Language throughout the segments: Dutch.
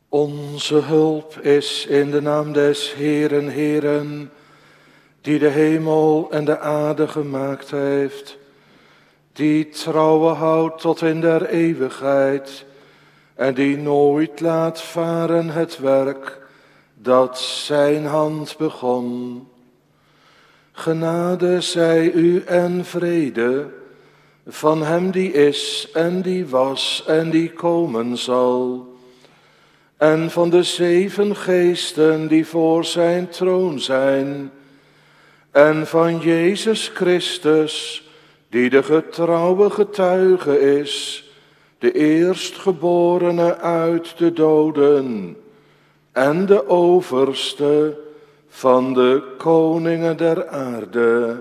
Onze hulp is in de naam des Heeren, Heeren, die de hemel en de aarde gemaakt heeft, die trouwe houdt tot in der eeuwigheid en die nooit laat varen het werk dat zijn hand begon. Genade zij u en vrede van hem die is en die was en die komen zal, en van de 7 geesten die voor zijn troon zijn, en van Jezus Christus, die de getrouwe getuige is, de eerstgeborene uit de doden, en de overste van de koningen der aarde.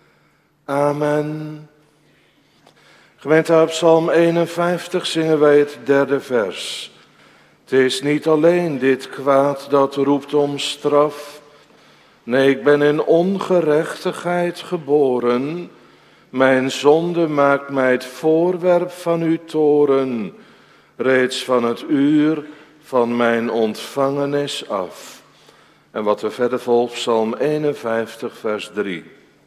Amen. Gemeente, uit Psalm 51 zingen wij het 3e vers. Het is niet alleen dit kwaad dat roept om straf. Nee, ik ben in ongerechtigheid geboren. Mijn zonde maakt mij het voorwerp van uw toorn, reeds van het uur van mijn ontvangenis af. En wat er verder volgt, Psalm 51, vers 3.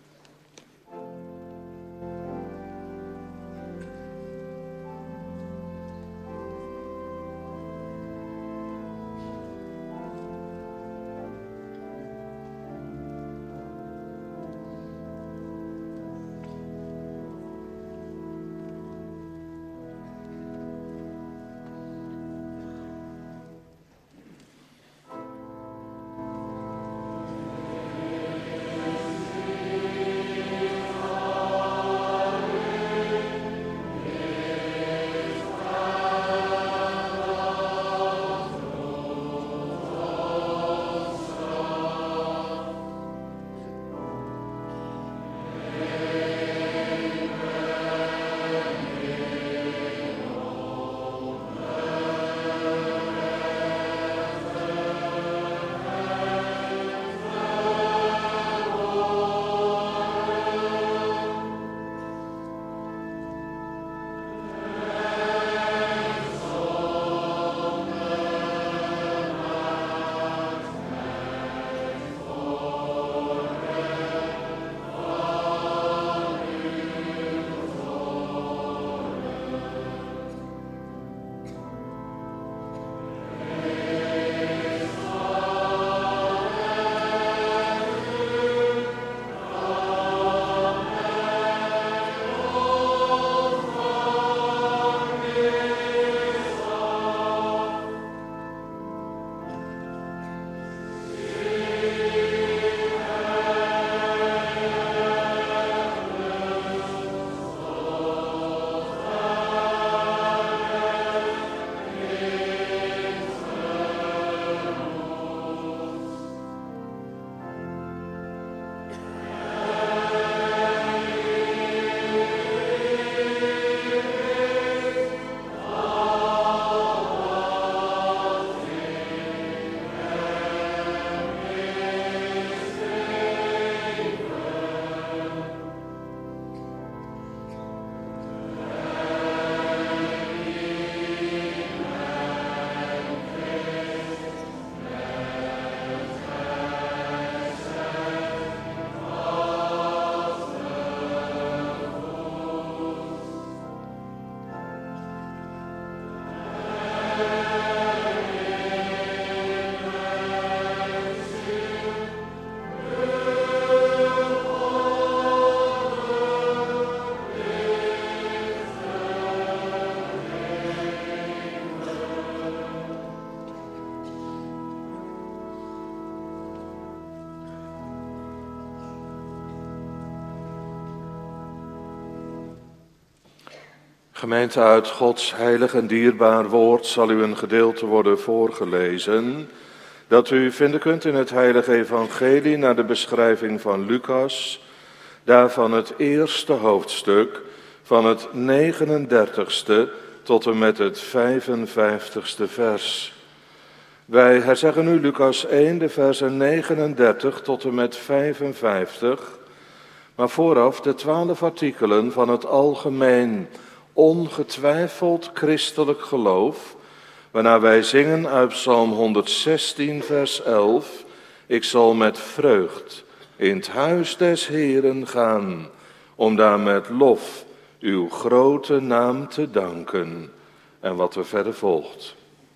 Gemeente, uit Gods heilig en dierbaar woord zal u een gedeelte worden voorgelezen, dat u vinden kunt in het heilige evangelie naar de beschrijving van Lucas, daarvan het eerste hoofdstuk van het 39ste tot en met het 55ste vers. Wij herzeggen nu Lucas 1, de versen 39 tot en met 55, maar vooraf de 12 artikelen van het algemeen ongetwijfeld christelijk geloof, Waarna wij zingen uit Psalm 116, vers 11. Ik zal met vreugd in het huis des Heeren gaan, om daar met lof uw grote naam te danken. En wat er verder volgt.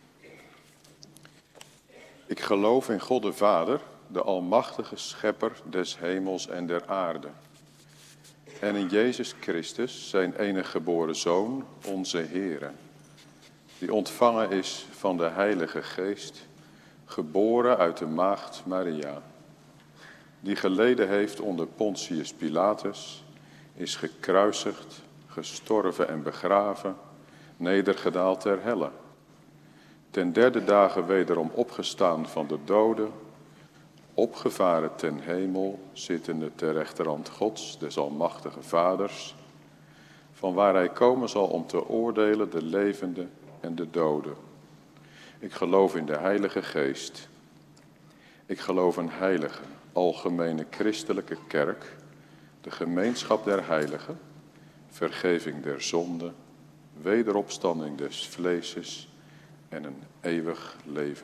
Ik geloof in God de Vader, de almachtige schepper des hemels en der aarde. En in Jezus Christus, zijn enige geboren Zoon, onze Heere, die ontvangen is van de Heilige Geest, geboren uit de maagd Maria, die geleden heeft onder Pontius Pilatus, is gekruisigd, gestorven en begraven, nedergedaald ter helle. Ten derde dagen wederom opgestaan van de doden, opgevaren ten hemel, zittende ter rechterhand Gods, des almachtige Vaders, van waar hij komen zal om te oordelen de levenden en de doden. Ik geloof in de Heilige Geest. Ik geloof een heilige, algemene christelijke kerk, de gemeenschap der heiligen, vergeving der zonden, wederopstanding des vleeses en een eeuwig leven.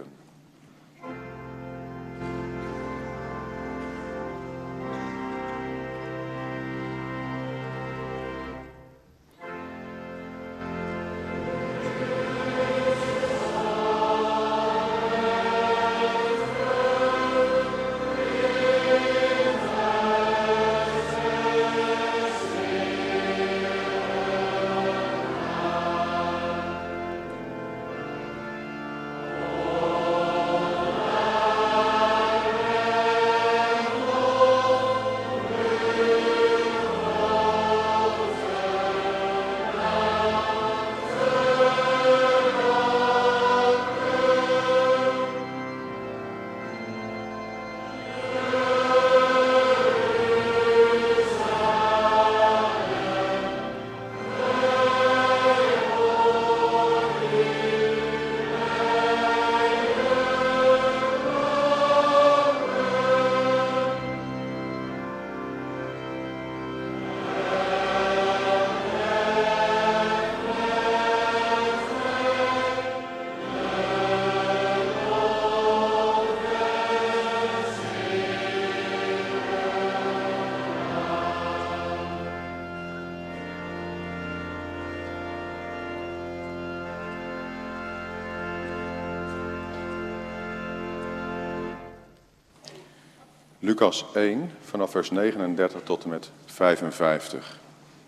Lucas 1, vanaf vers 39 tot en met 55.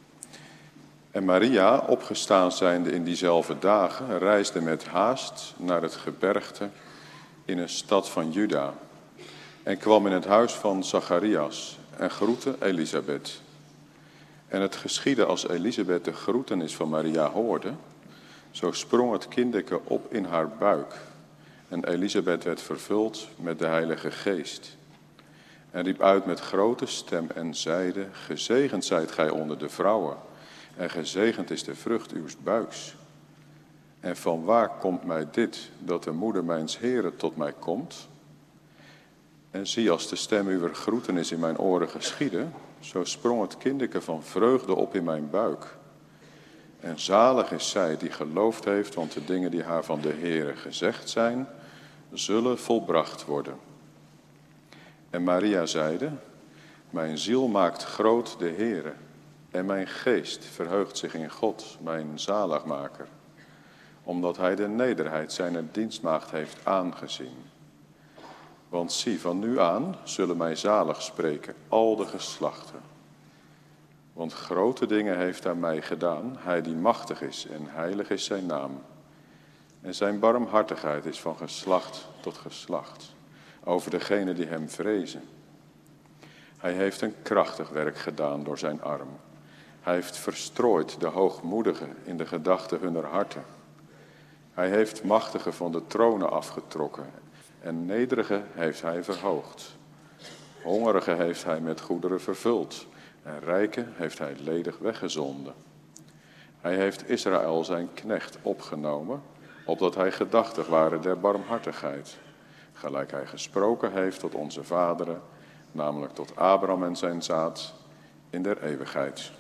En Maria, opgestaan zijnde in diezelfde dagen, reisde met haast naar het gebergte in een stad van Juda. En kwam in het huis van Zacharias en groette Elisabeth. En het geschiedde als Elisabeth de groetenis van Maria hoorde, zo sprong het kinderke op in haar buik. En Elisabeth werd vervuld met de Heilige Geest. En riep uit met grote stem en zeide, gezegend zijt gij onder de vrouwen, en gezegend is de vrucht uws buiks. En van waar komt mij dit, dat de moeder mijns Heren tot mij komt? En zie, als de stem uwer groetenis in mijn oren geschiedde, zo sprong het kinderke van vreugde op in mijn buik. En zalig is zij die geloofd heeft, want de dingen die haar van de Heere gezegd zijn, zullen volbracht worden. En Maria zeide, mijn ziel maakt groot de Heere, en mijn geest verheugt zich in God, mijn zaligmaker, omdat hij de nederheid zijner dienstmaagd heeft aangezien. Want zie, van nu aan zullen mij zalig spreken al de geslachten. Want grote dingen heeft hij mij gedaan, hij die machtig is en heilig is zijn naam. En zijn barmhartigheid is van geslacht tot geslacht, over degenen die hem vrezen. Hij heeft een krachtig werk gedaan door zijn arm. Hij heeft verstrooid de hoogmoedigen in de gedachten hunner harten. Hij heeft machtigen van de tronen afgetrokken en nederigen heeft hij verhoogd. Hongerigen heeft hij met goederen vervuld en rijken heeft hij ledig weggezonden. Hij heeft Israël zijn knecht opgenomen, opdat hij gedachtig ware der barmhartigheid, gelijk hij gesproken heeft tot onze vaderen, namelijk tot Abraham en zijn zaad, in der eeuwigheid.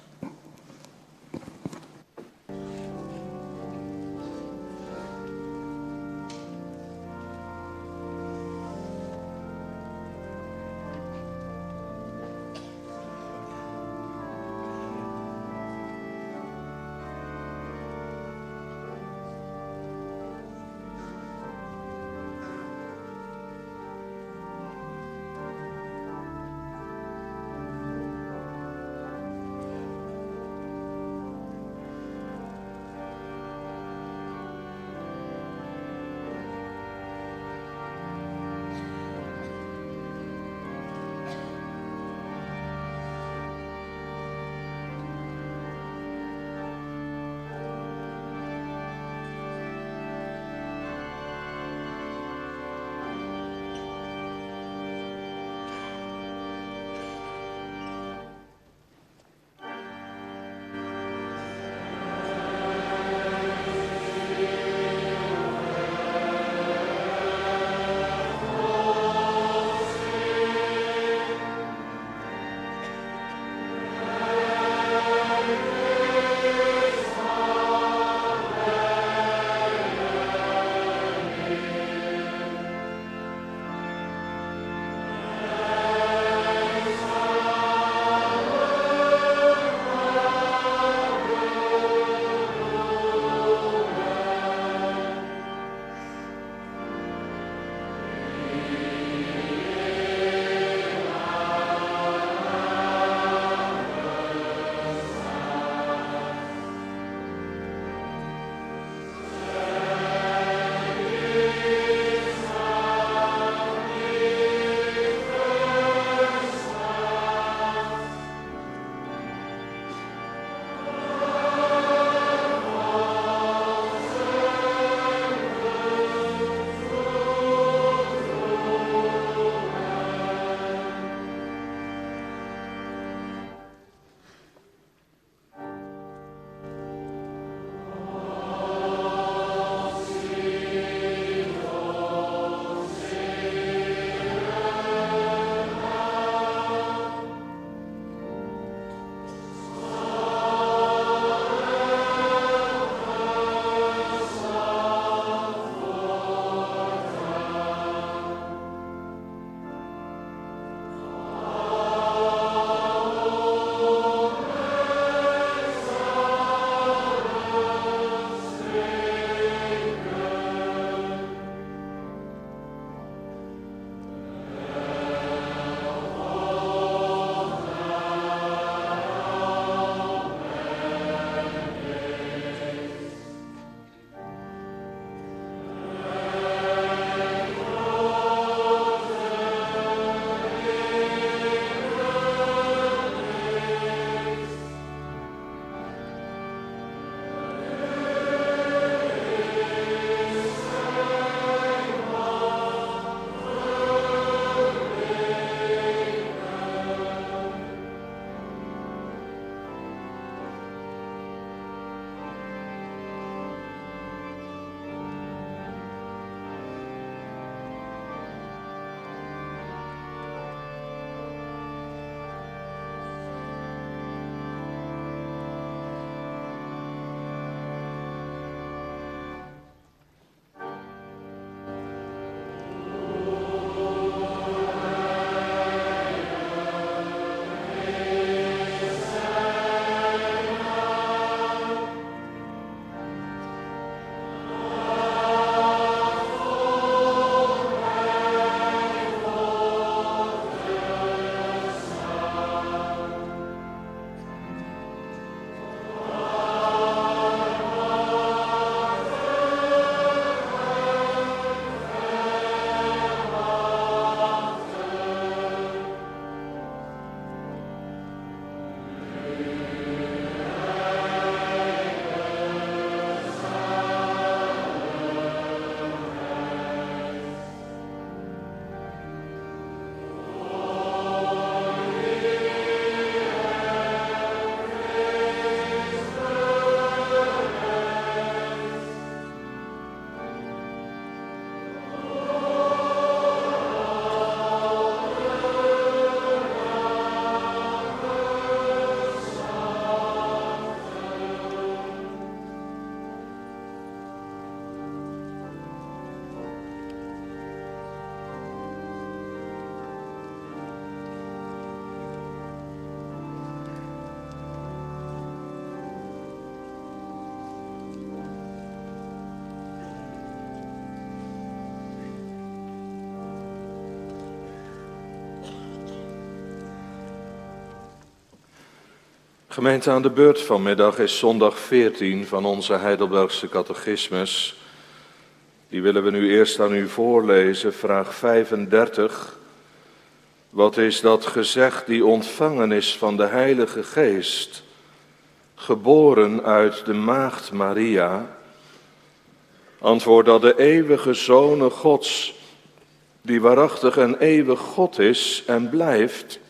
Gemeente, aan de beurt vanmiddag is zondag 14 van onze Heidelbergse catechismus. Die willen we nu eerst aan u voorlezen, vraag 35. Wat is dat gezegd die ontvangen is van de Heilige Geest, geboren uit de maagd Maria? Antwoord dat de eeuwige Zoon Gods, die waarachtig en eeuwig God is en blijft,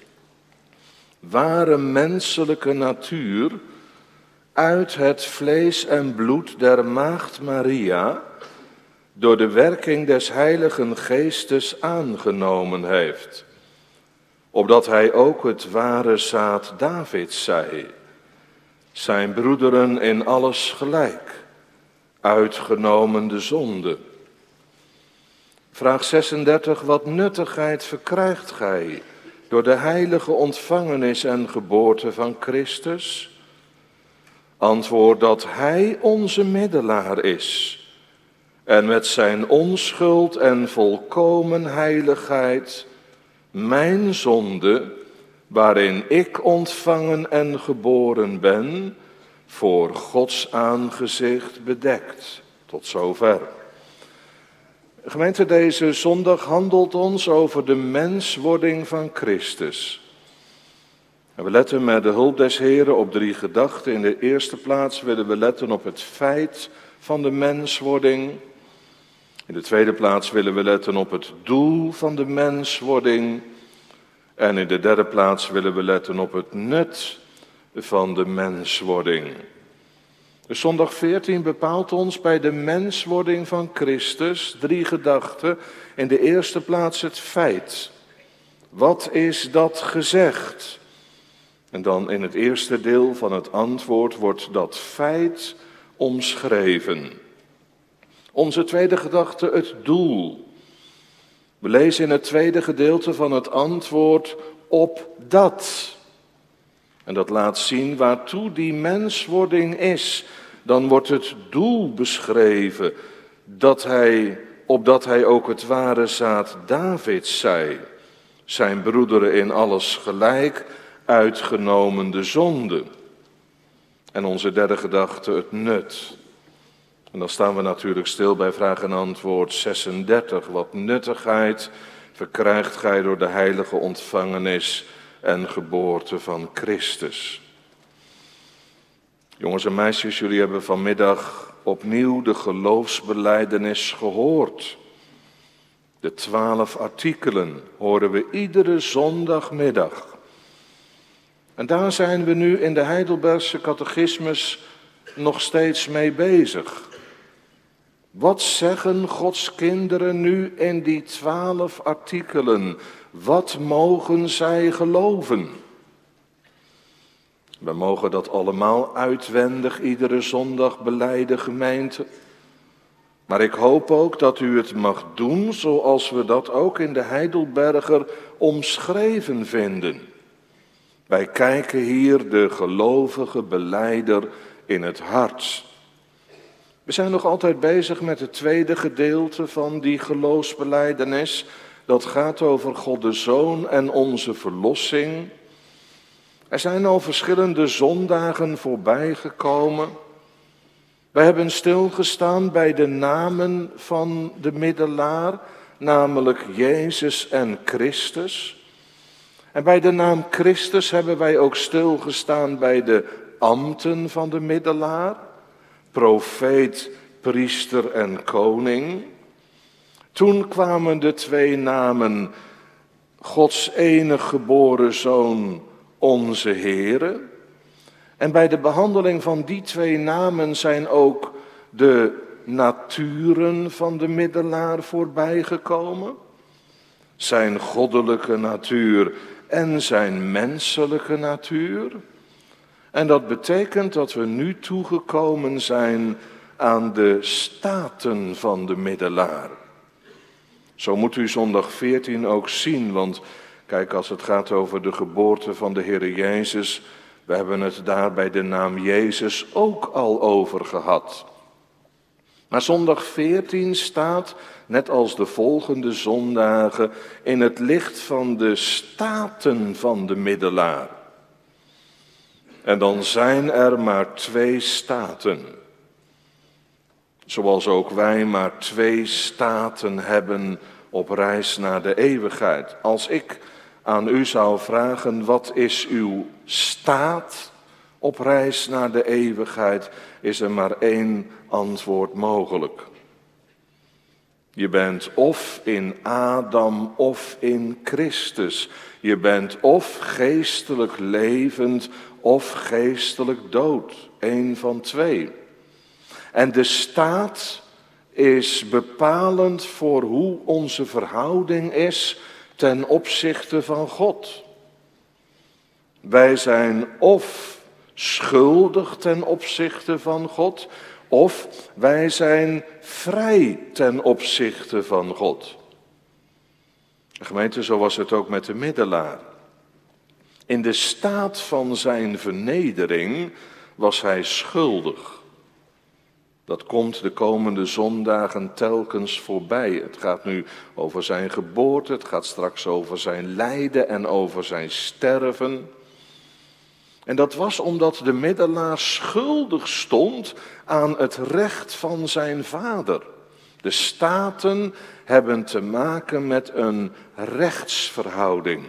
ware menselijke natuur uit het vlees en bloed der maagd Maria door de werking des Heiligen Geestes aangenomen heeft, opdat hij ook het ware zaad Davids zij, zijn broederen in alles gelijk, uitgenomen de zonde. Vraag 36, wat nuttigheid verkrijgt gij door de heilige ontvangenis en geboorte van Christus? Antwoord dat hij onze middelaar is en met zijn onschuld en volkomen heiligheid mijn zonde, waarin ik ontvangen en geboren ben, voor Gods aangezicht bedekt. Tot zover. Gemeente, deze zondag handelt ons over de menswording van Christus. En we letten met de hulp des Heren op 3 gedachten. In de eerste plaats willen we letten op het feit van de menswording. In de tweede plaats willen we letten op het doel van de menswording. En in de derde plaats willen we letten op het nut van de menswording. De zondag 14 bepaalt ons bij de menswording van Christus 3 gedachten. In de eerste plaats het feit. Wat is dat gezegd? En dan in het eerste deel van het antwoord wordt dat feit omschreven. Onze tweede gedachte, het doel. We lezen in het tweede gedeelte van het antwoord op dat. En dat laat zien waartoe die menswording is. Dan wordt het doel beschreven, opdat hij ook het ware zaad Davids zij, zijn broederen in alles gelijk, uitgenomen de zonde. En onze derde gedachte, het nut. En dan staan we natuurlijk stil bij vraag en antwoord 36. Wat nuttigheid verkrijgt gij door de heilige ontvangenis en geboorte van Christus? Jongens en meisjes, jullie hebben vanmiddag opnieuw de geloofsbelijdenis gehoord. De 12 artikelen horen we iedere zondagmiddag. En daar zijn we nu in de Heidelbergse catechismus nog steeds mee bezig. Wat zeggen Gods kinderen nu in die 12 artikelen? Wat mogen zij geloven? We mogen dat allemaal uitwendig iedere zondag belijden, gemeente. Maar ik hoop ook dat u het mag doen zoals we dat ook in de Heidelberger omschreven vinden. Wij kijken hier de gelovige belijder in het hart. We zijn nog altijd bezig met het tweede gedeelte van die geloofsbelijdenis. Dat gaat over God de Zoon en onze verlossing. Er zijn al verschillende zondagen voorbij gekomen. We hebben stilgestaan bij de namen van de middelaar, namelijk Jezus en Christus. En bij de naam Christus hebben wij ook stilgestaan bij de ambten van de middelaar, profeet, priester en koning. Toen kwamen de 2 namen Gods enige geboren Zoon, onze Heere. En bij de behandeling van die 2 namen zijn ook de naturen van de middelaar voorbijgekomen. Zijn goddelijke natuur en zijn menselijke natuur. En dat betekent dat we nu toegekomen zijn aan de staten van de middelaar. Zo moet u zondag 14 ook zien, want kijk, als het gaat over de geboorte van de Heere Jezus, we hebben het daar bij de naam Jezus ook al over gehad. Maar zondag 14 staat, net als de volgende zondagen, in het licht van de staten van de middelaar. En dan zijn er maar 2 staten. Zoals ook wij maar 2 staten hebben op reis naar de eeuwigheid. Als ik aan u zou vragen, wat is uw staat op reis naar de eeuwigheid, is er maar 1 antwoord mogelijk. Je bent of in Adam of in Christus. Je bent of geestelijk levend of geestelijk dood. 1 van 2. En de staat is bepalend voor hoe onze verhouding is ten opzichte van God. Wij zijn of schuldig ten opzichte van God, of wij zijn vrij ten opzichte van God. Gemeente, zo was het ook met de middelaar. In de staat van zijn vernedering was hij schuldig. Dat komt de komende zondagen telkens voorbij. Het gaat nu over zijn geboorte, het gaat straks over zijn lijden en over zijn sterven. En dat was omdat de middelaar schuldig stond aan het recht van zijn vader. De staten hebben te maken met een rechtsverhouding.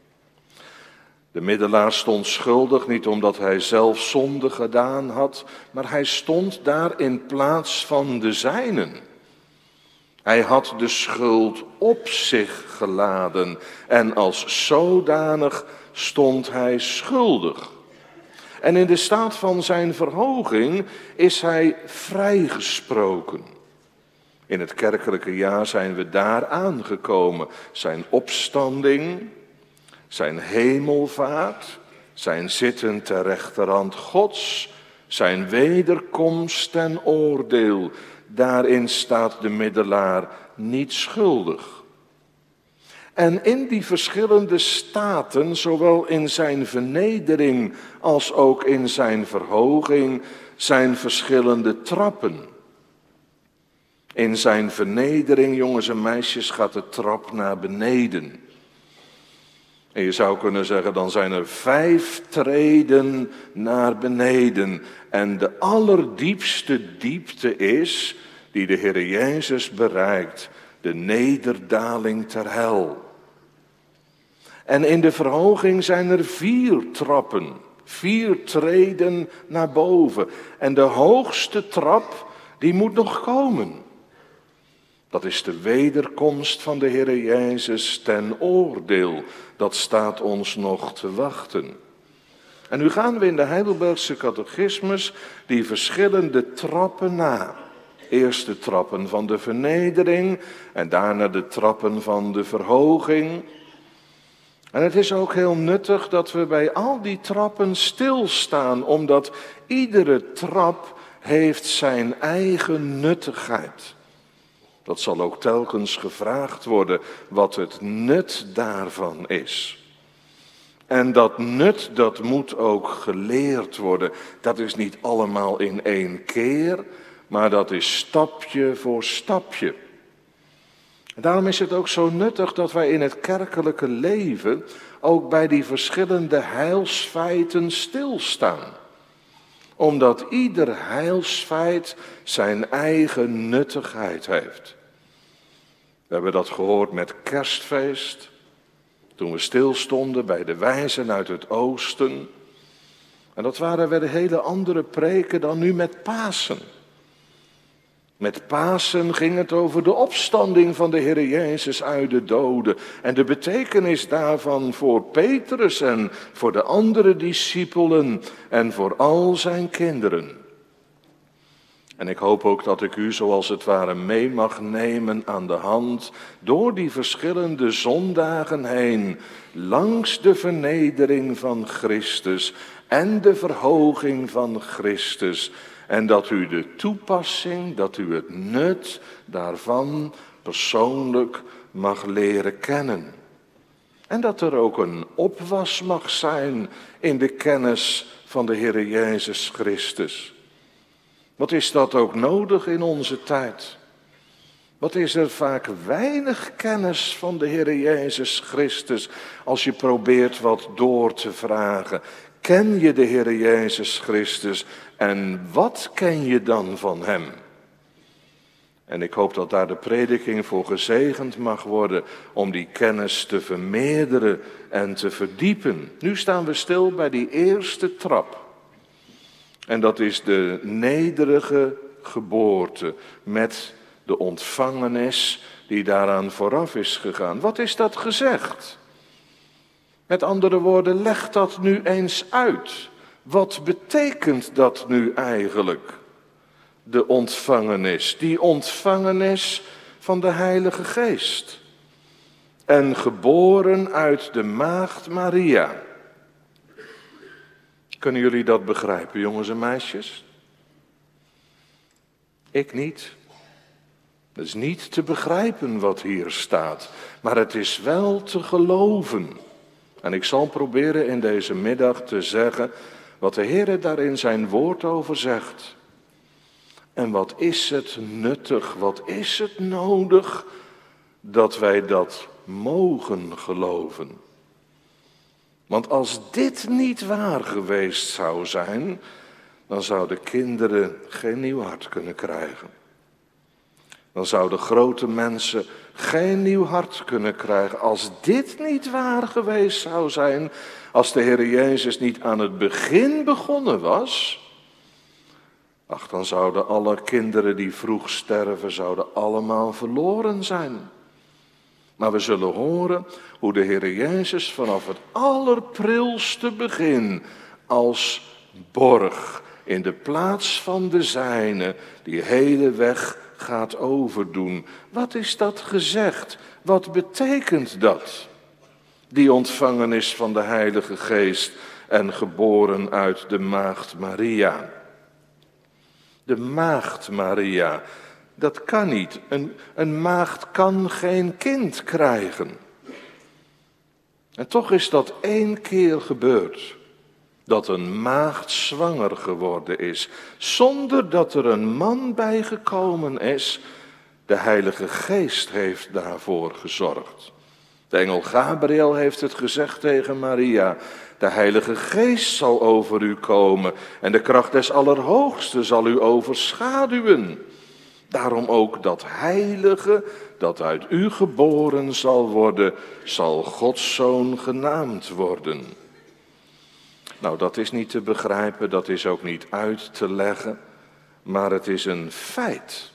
De middelaar stond schuldig niet omdat hij zelf zonde gedaan had, maar hij stond daar in plaats van de zijnen. Hij had de schuld op zich geladen en als zodanig stond hij schuldig. En in de staat van zijn verhoging is hij vrijgesproken. In het kerkelijke jaar zijn we daar aangekomen. Zijn opstanding, zijn hemelvaart, zijn zitten ter rechterhand Gods, zijn wederkomst en oordeel. Daarin staat de middelaar niet schuldig. En in die verschillende staten, zowel in zijn vernedering als ook in zijn verhoging, zijn verschillende trappen. In zijn vernedering, jongens en meisjes, gaat de trap naar beneden. En je zou kunnen zeggen, dan zijn er 5 treden naar beneden. En de allerdiepste diepte is, die de Heer Jezus bereikt, de nederdaling ter hel. En in de verhoging zijn er 4 trappen, 4 treden naar boven. En de hoogste trap, die moet nog komen. Dat is de wederkomst van de Heer Jezus ten oordeel. Dat staat ons nog te wachten. En nu gaan we in de Heidelbergse catechismus die verschillende trappen na. Eerst de trappen van de vernedering en daarna de trappen van de verhoging. En het is ook heel nuttig dat we bij al die trappen stilstaan, omdat iedere trap heeft zijn eigen nuttigheid. Dat zal ook telkens gevraagd worden wat het nut daarvan is. En dat nut, dat moet ook geleerd worden. Dat is niet allemaal in 1 keer, maar dat is stapje voor stapje. En daarom is het ook zo nuttig dat wij in het kerkelijke leven ook bij die verschillende heilsfeiten stilstaan. Omdat ieder heilsfeit zijn eigen nuttigheid heeft. We hebben dat gehoord met Kerstfeest, toen we stilstonden bij de wijzen uit het oosten. En dat waren weer hele andere preken dan nu met Pasen. Met Pasen ging het over de opstanding van de Heer Jezus uit de doden. En de betekenis daarvan voor Petrus en voor de andere discipelen en voor al zijn kinderen. En ik hoop ook dat ik u zoals het ware mee mag nemen aan de hand door die verschillende zondagen heen, langs de vernedering van Christus en de verhoging van Christus. En dat u de toepassing, dat u het nut daarvan persoonlijk mag leren kennen. En dat er ook een opwas mag zijn in de kennis van de Heer Jezus Christus. Wat is dat ook nodig in onze tijd? Wat is er vaak weinig kennis van de Heer Jezus Christus als je probeert wat door te vragen. Ken je de Heer Jezus Christus en wat ken je dan van Hem? En ik hoop dat daar de prediking voor gezegend mag worden om die kennis te vermeerderen en te verdiepen. Nu staan we stil bij die eerste trap. En dat is de nederige geboorte met de ontvangenis die daaraan vooraf is gegaan. Wat is dat gezegd? Met andere woorden, leg dat nu eens uit. Wat betekent dat nu eigenlijk? De ontvangenis, die ontvangenis van de Heilige Geest. En geboren uit de maagd Maria. Kunnen jullie dat begrijpen, jongens en meisjes? Ik niet. Het is niet te begrijpen wat hier staat, maar het is wel te geloven. En ik zal proberen in deze middag te zeggen wat de Heer daar in zijn woord over zegt. En wat is het nuttig, wat is het nodig dat wij dat mogen geloven. Want als dit niet waar geweest zou zijn, dan zouden kinderen geen nieuw hart kunnen krijgen. Dan zouden grote mensen geen nieuw hart kunnen krijgen. Als dit niet waar geweest zou zijn, als de Heer Jezus niet aan het begin begonnen was, ach, dan zouden alle kinderen die vroeg sterven, zouden allemaal verloren zijn. Maar we zullen horen hoe de Heer Jezus vanaf het allerprilste begin als borg in de plaats van de zijne die hele weg gaat overdoen. Wat is dat gezegd? Wat betekent dat? Die ontvangenis van de Heilige Geest en geboren uit de maagd Maria. De maagd Maria, dat kan niet. Een maagd kan geen kind krijgen. En toch is dat 1 keer gebeurd. Dat een maagd zwanger geworden is, zonder dat er een man bij gekomen is. De Heilige Geest heeft daarvoor gezorgd. De engel Gabriel heeft het gezegd tegen Maria. De Heilige Geest zal over u komen en de kracht des Allerhoogsten zal u overschaduwen. Daarom ook dat heilige dat uit u geboren zal worden, zal Gods Zoon genaamd worden. Nou, dat is niet te begrijpen, dat is ook niet uit te leggen, maar het is een feit.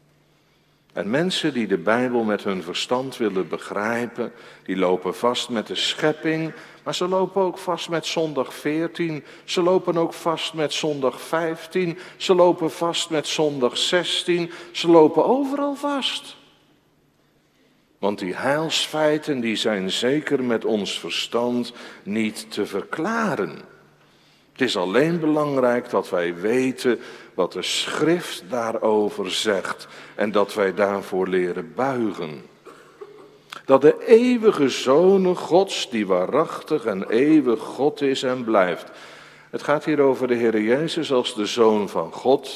En mensen die de Bijbel met hun verstand willen begrijpen, die lopen vast met de schepping, maar ze lopen ook vast met zondag 14, ze lopen ook vast met zondag 15, ze lopen vast met zondag 16, ze lopen overal vast. Want die heilsfeiten die zijn zeker met ons verstand niet te verklaren. Het is alleen belangrijk dat wij weten wat de schrift daarover zegt en dat wij daarvoor leren buigen. Dat de eeuwige Zoon Gods, die waarachtig en eeuwig God is en blijft. Het gaat hier over de Heer Jezus als de Zoon van God.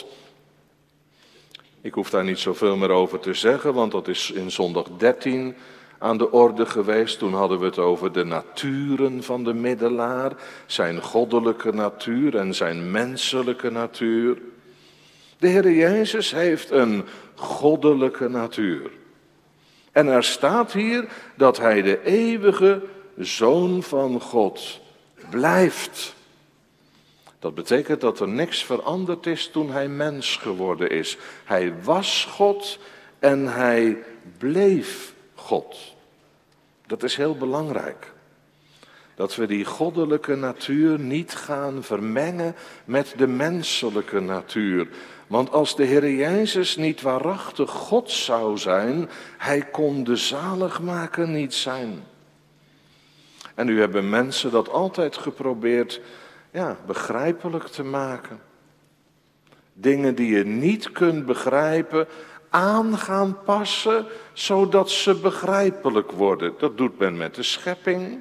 Ik hoef daar niet zoveel meer over te zeggen, want dat is in zondag 13 aan de orde geweest. Toen hadden we het over de naturen van de middelaar, zijn goddelijke natuur en zijn menselijke natuur. De Heer Jezus heeft een goddelijke natuur. En er staat hier dat hij de eeuwige Zoon van God blijft. Dat betekent dat er niks veranderd is toen hij mens geworden is. Hij was God en hij bleef God. Dat is heel belangrijk. Dat we die goddelijke natuur niet gaan vermengen met de menselijke natuur. Want als de Heer Jezus niet waarachtig God zou zijn, hij kon de zaligmaker niet zijn. En nu hebben mensen dat altijd geprobeerd, begrijpelijk te maken. Dingen die je niet kunt begrijpen, aan gaan passen, zodat ze begrijpelijk worden. Dat doet men met de schepping.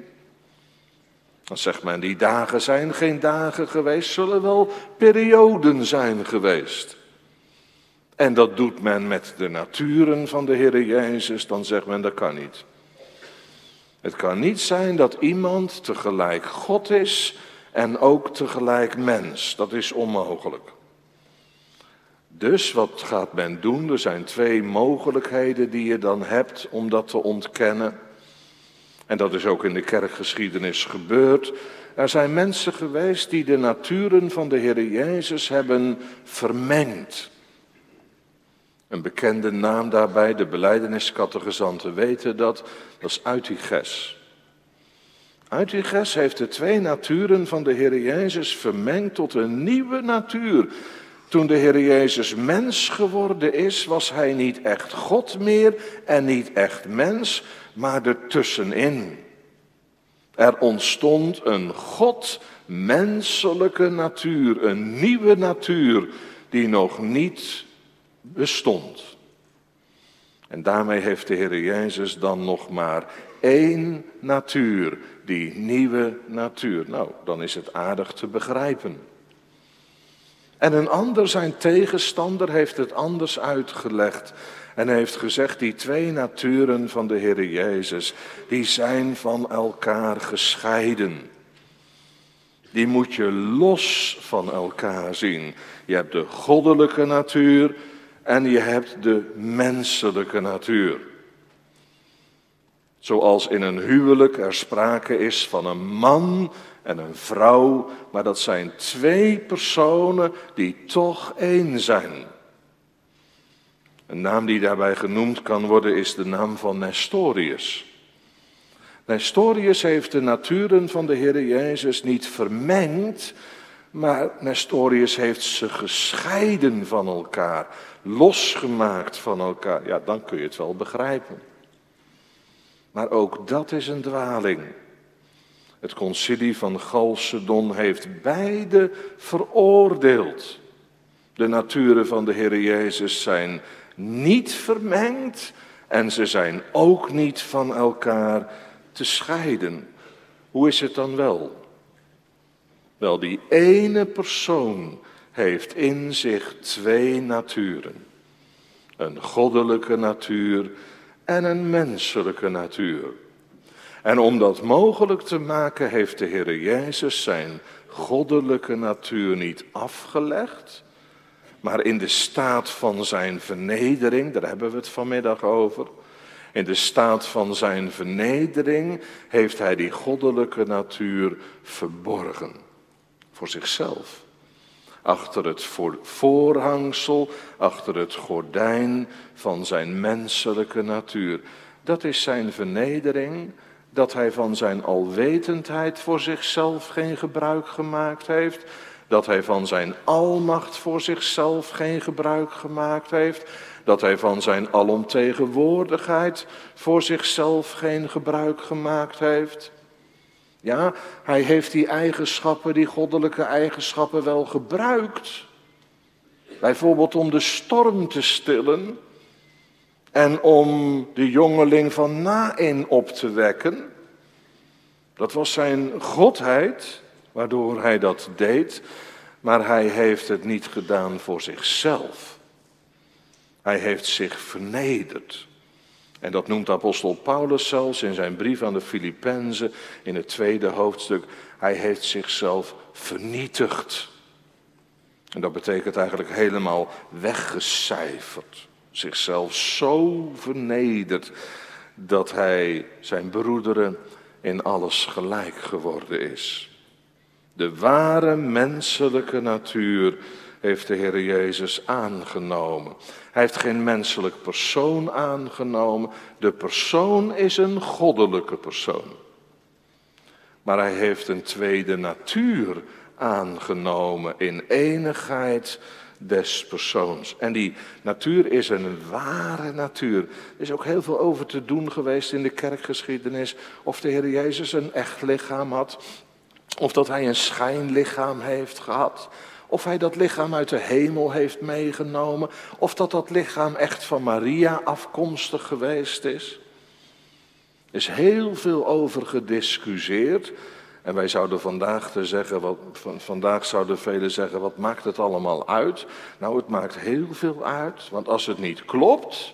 Dan zegt men, die dagen zijn geen dagen geweest, zullen wel perioden zijn geweest. En dat doet men met de naturen van de Heer Jezus, dan zegt men, dat kan niet. Het kan niet zijn dat iemand tegelijk God is en ook tegelijk mens. Dat is onmogelijk. Dus wat gaat men doen? Er zijn twee mogelijkheden die je dan hebt om dat te ontkennen. En dat is ook in de kerkgeschiedenis gebeurd. Er zijn mensen geweest die de naturen van de Heer Jezus hebben vermengd. Een bekende naam daarbij, de belijdeniscatechisanten weten dat is Eutyches. Eutyches heeft de twee naturen van de Heer Jezus vermengd tot een nieuwe natuur. Toen de Heer Jezus mens geworden is, was hij niet echt God meer en niet echt mens, maar ertussenin. Er ontstond een God-menselijke natuur, een nieuwe natuur die nog niet bestond. En daarmee heeft de Heer Jezus dan nog maar één natuur, die nieuwe natuur. Nou, dan is het aardig te begrijpen. En een ander, zijn tegenstander, heeft het anders uitgelegd. En heeft gezegd, die twee naturen van de Heer Jezus, die zijn van elkaar gescheiden. Die moet je los van elkaar zien. Je hebt de goddelijke natuur en je hebt de menselijke natuur. Zoals in een huwelijk er sprake is van een man en een vrouw, maar dat zijn twee personen die toch één zijn. Een naam die daarbij genoemd kan worden is de naam van Nestorius. Nestorius heeft de naturen van de Heer Jezus niet vermengd, maar Nestorius heeft ze gescheiden van elkaar, losgemaakt van elkaar. Ja, dan kun je het wel begrijpen. Maar ook dat is een dwaling. Het concilie van Chalcedon heeft beide veroordeeld. De naturen van de Heer Jezus zijn niet vermengd en ze zijn ook niet van elkaar te scheiden. Hoe is het dan wel? Wel, die ene persoon heeft in zich twee naturen. Een goddelijke natuur en een menselijke natuur. En om dat mogelijk te maken heeft de Heer Jezus zijn goddelijke natuur niet afgelegd, maar in de staat van zijn vernedering, daar hebben we het vanmiddag over. In de staat van zijn vernedering heeft hij die goddelijke natuur verborgen. Voor zichzelf. Achter het voorhangsel, achter het gordijn van zijn menselijke natuur. Dat is zijn vernedering, dat hij van zijn alwetendheid voor zichzelf geen gebruik gemaakt heeft. Dat hij van zijn almacht voor zichzelf geen gebruik gemaakt heeft. Dat hij van zijn alomtegenwoordigheid voor zichzelf geen gebruik gemaakt heeft. Ja, hij heeft die eigenschappen, die goddelijke eigenschappen wel gebruikt. Bijvoorbeeld om de storm te stillen en om de jongeling van Nain op te wekken. Dat was zijn godheid, waardoor hij dat deed, maar hij heeft het niet gedaan voor zichzelf. Hij heeft zich vernederd. En dat noemt apostel Paulus zelfs in zijn brief aan de Filippenzen in het 2e hoofdstuk. Hij heeft zichzelf vernietigd. En dat betekent eigenlijk helemaal weggecijferd. Zichzelf zo vernederd dat hij zijn broederen in alles gelijk geworden is. De ware menselijke natuur heeft de Heer Jezus aangenomen. Hij heeft geen menselijk persoon aangenomen. De persoon is een goddelijke persoon. Maar hij heeft een tweede natuur aangenomen in enigheid des persoons. En die natuur is een ware natuur. Er is ook heel veel over te doen geweest in de kerkgeschiedenis. Of de Heer Jezus een echt lichaam had. Of dat hij een schijnlichaam heeft gehad. Of hij dat lichaam uit de hemel heeft meegenomen. Of dat lichaam echt van Maria afkomstig geweest is. Er is heel veel over gediscussieerd. En wij zouden vandaag zouden velen zeggen, wat maakt het allemaal uit? Nou, het maakt heel veel uit. Want als het niet klopt,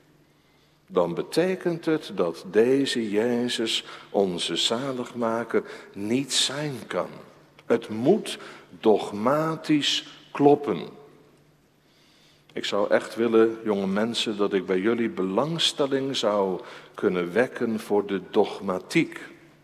dan betekent het dat deze Jezus, onze zaligmaker, niet zijn kan. Het moet dogmatisch kloppen. Ik zou echt willen, jonge mensen, dat ik bij jullie belangstelling zou kunnen wekken voor de dogmatiek.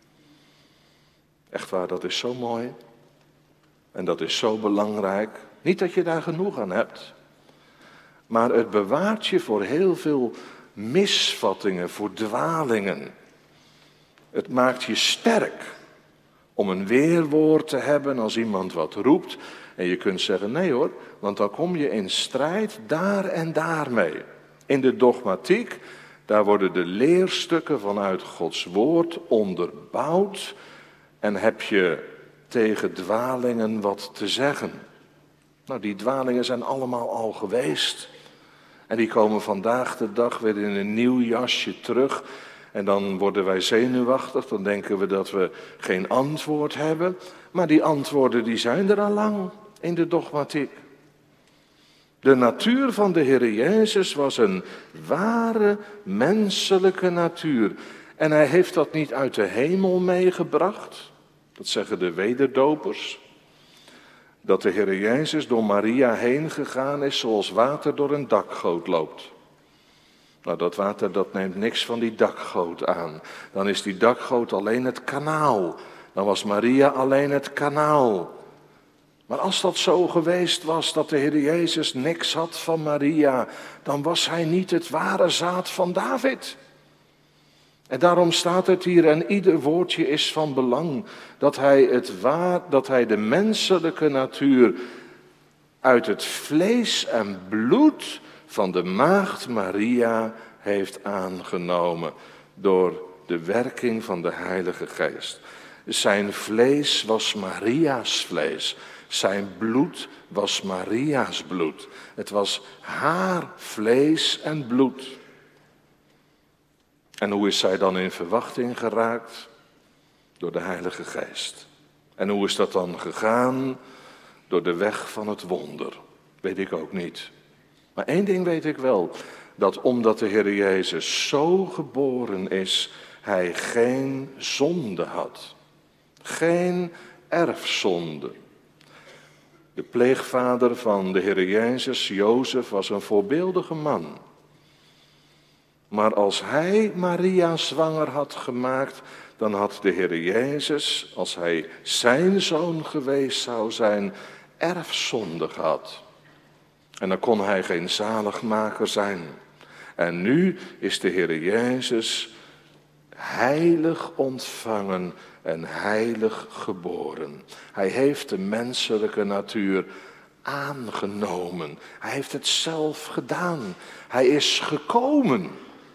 Echt waar, dat is zo mooi. En dat is zo belangrijk. Niet dat je daar genoeg aan hebt. Maar het bewaart je voor heel veel misvattingen, voor dwalingen. Het maakt je sterk om een weerwoord te hebben als iemand wat roept. En je kunt zeggen, nee hoor, want dan kom je in strijd daar en daarmee. In de dogmatiek, daar worden de leerstukken vanuit Gods woord onderbouwd. En heb je tegen dwalingen wat te zeggen. Nou, die dwalingen zijn allemaal al geweest. En die komen vandaag de dag weer in een nieuw jasje terug. En dan worden wij zenuwachtig, dan denken we dat we geen antwoord hebben. Maar die antwoorden die zijn er al lang in de dogmatiek. De natuur van de Heer Jezus was een ware menselijke natuur. En hij heeft dat niet uit de hemel meegebracht. Dat zeggen de wederdopers. Dat de Heer Jezus door Maria heen gegaan is zoals water door een dakgoot loopt. Nou, dat water dat neemt niks van die dakgoot aan. Dan is die dakgoot alleen het kanaal. Dan was Maria alleen het kanaal. Maar als dat zo geweest was dat de Heer Jezus niks had van Maria, dan was hij niet het ware zaad van David. En daarom staat het hier, en ieder woordje is van belang, dat hij de menselijke natuur uit het vlees en bloed van de maagd Maria heeft aangenomen door de werking van de Heilige Geest. Zijn vlees was Maria's vlees. Zijn bloed was Maria's bloed. Het was haar vlees en bloed. En hoe is zij dan in verwachting geraakt? Door de Heilige Geest. En hoe is dat dan gegaan? Door de weg van het wonder. Weet ik ook niet. Maar één ding weet ik wel. Dat omdat de Heer Jezus zo geboren is, hij geen zonde had. Geen erfzonde. De pleegvader van de Heer Jezus, Jozef, was een voorbeeldige man. Maar als hij Maria zwanger had gemaakt, dan had de Heer Jezus, als hij zijn zoon geweest zou zijn, erfzonde gehad. En dan kon hij geen zaligmaker zijn. En nu is de Heer Jezus heilig ontvangen en heilig geboren. Hij heeft de menselijke natuur aangenomen. Hij heeft het zelf gedaan. Hij is gekomen.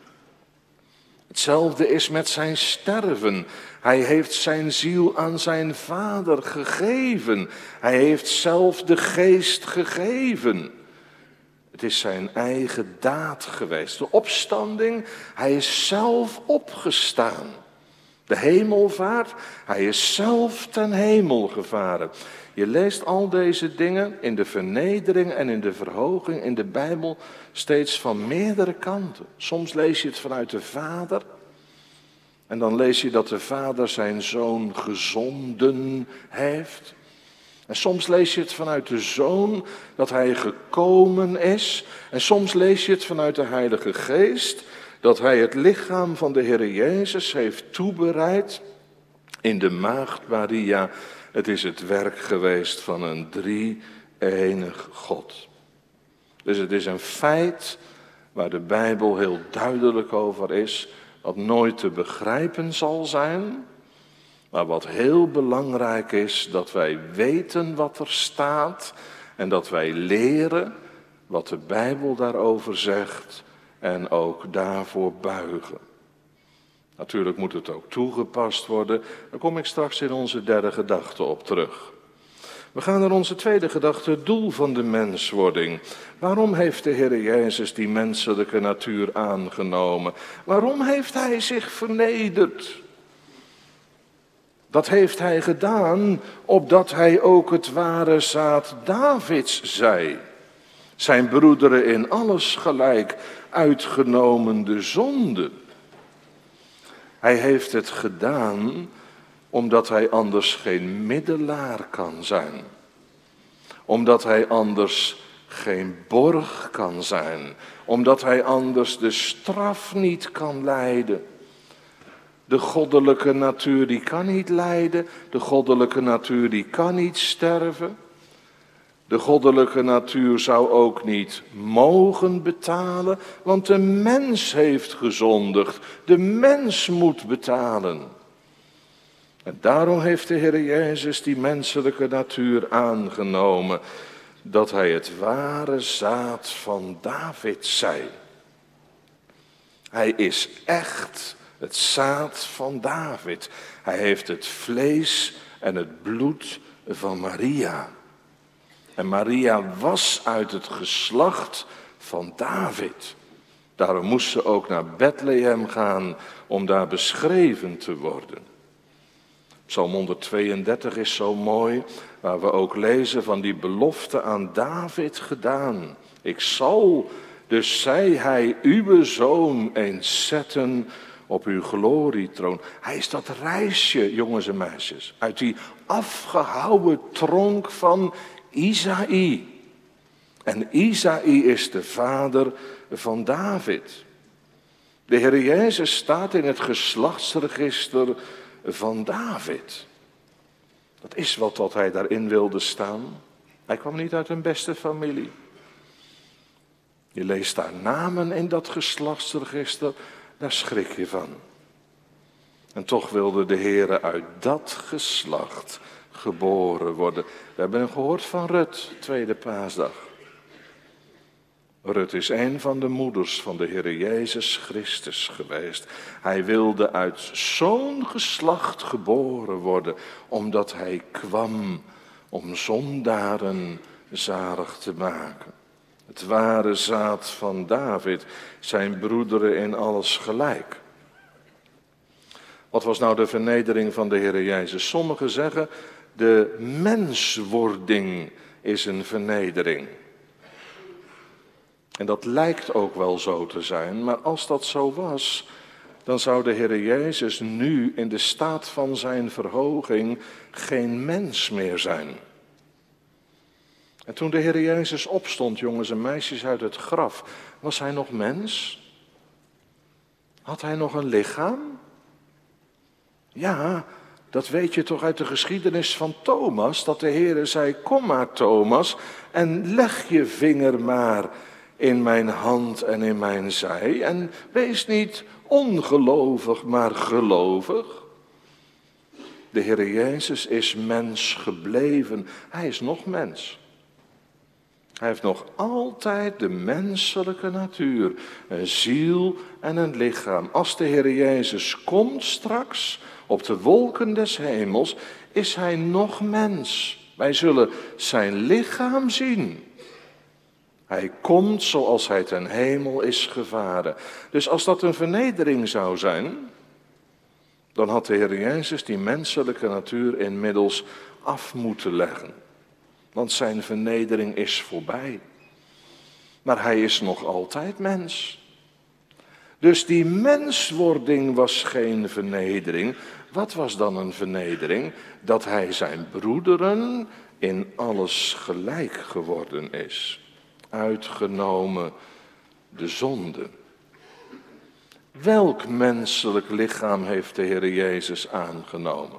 Hetzelfde is met zijn sterven. Hij heeft zijn ziel aan zijn Vader gegeven. Hij heeft zelf de Geest gegeven. Het is zijn eigen daad geweest. De opstanding, hij is zelf opgestaan. De hemelvaart, hij is zelf ten hemel gevaren. Je leest al deze dingen in de vernedering en in de verhoging in de Bijbel steeds van meerdere kanten. Soms lees je het vanuit de Vader. En dan lees je dat de Vader zijn Zoon gezonden heeft. En soms lees je het vanuit de Zoon dat hij gekomen is. En soms lees je het vanuit de Heilige Geest dat hij het lichaam van de Heer Jezus heeft toebereid in de maagd Maria. Het is het werk geweest van een drie-enig God. Dus het is een feit waar de Bijbel heel duidelijk over is, wat nooit te begrijpen zal zijn, maar wat heel belangrijk is, dat wij weten wat er staat en dat wij leren wat de Bijbel daarover zegt en ook daarvoor buigen. Natuurlijk moet het ook toegepast worden, daar kom ik straks in onze derde gedachte op terug. We gaan naar onze tweede gedachte, het doel van de menswording. Waarom heeft de Heer Jezus die menselijke natuur aangenomen? Waarom heeft hij zich vernederd? Dat heeft hij gedaan, opdat hij ook het ware zaad Davids zij. Zijn broederen in alles gelijk, uitgenomen de zonde. Hij heeft het gedaan omdat hij anders geen middelaar kan zijn. Omdat hij anders geen borg kan zijn. Omdat hij anders de straf niet kan lijden. De goddelijke natuur die kan niet lijden. De goddelijke natuur die kan niet sterven. De goddelijke natuur zou ook niet mogen betalen, want de mens heeft gezondigd. De mens moet betalen. En daarom heeft de Heer Jezus die menselijke natuur aangenomen, dat hij het ware zaad van David zij. Hij is echt het zaad van David. Hij heeft het vlees en het bloed van Maria. En Maria was uit het geslacht van David. Daarom moest ze ook naar Bethlehem gaan om daar beschreven te worden. Psalm 132 is zo mooi, waar we ook lezen van die belofte aan David gedaan. Ik zal, dus zei hij, uw zoon eens zetten op uw glorietroon. Hij is dat rijsje, jongens en meisjes, uit die afgehouwen tronk van Isaïe. En Isaïe is de vader van David. De Heer Jezus staat in het geslachtsregister van David. Dat is wat hij daarin wilde staan. Hij kwam niet uit een beste familie. Je leest daar namen in dat geslachtsregister, daar schrik je van. En toch wilde de Heer uit dat geslacht geboren worden. We hebben gehoord van Rut, tweede paasdag. Rut is een van de moeders van de Heer Jezus Christus geweest. Hij wilde uit zo'n geslacht geboren worden, omdat hij kwam om zondaren zalig te maken. Het ware zaad van David, zijn broederen in alles gelijk. Wat was nou de vernedering van de Heer Jezus? Sommigen zeggen, de menswording is een vernedering. En dat lijkt ook wel zo te zijn, maar als dat zo was, dan zou de Heer Jezus nu in de staat van zijn verhoging geen mens meer zijn. En toen de Heer Jezus opstond, jongens en meisjes, uit het graf, was hij nog mens? Had hij nog een lichaam? Ja, dat weet je toch uit de geschiedenis van Thomas, dat de Heer zei, kom maar Thomas en leg je vinger maar in mijn hand en in mijn zij en wees niet ongelovig, maar gelovig. De Heer Jezus is mens gebleven, hij is nog mens. Hij heeft nog altijd de menselijke natuur, een ziel en een lichaam. Als de Heer Jezus komt straks op de wolken des hemels, is hij nog mens. Wij zullen zijn lichaam zien. Hij komt zoals hij ten hemel is gevaren. Dus als dat een vernedering zou zijn, dan had de Heer Jezus die menselijke natuur inmiddels af moeten leggen. Want zijn vernedering is voorbij. Maar hij is nog altijd mens. Dus die menswording was geen vernedering. Wat was dan een vernedering? Dat hij zijn broederen in alles gelijk geworden is. Uitgenomen de zonde. Welk menselijk lichaam heeft de Heer Jezus aangenomen?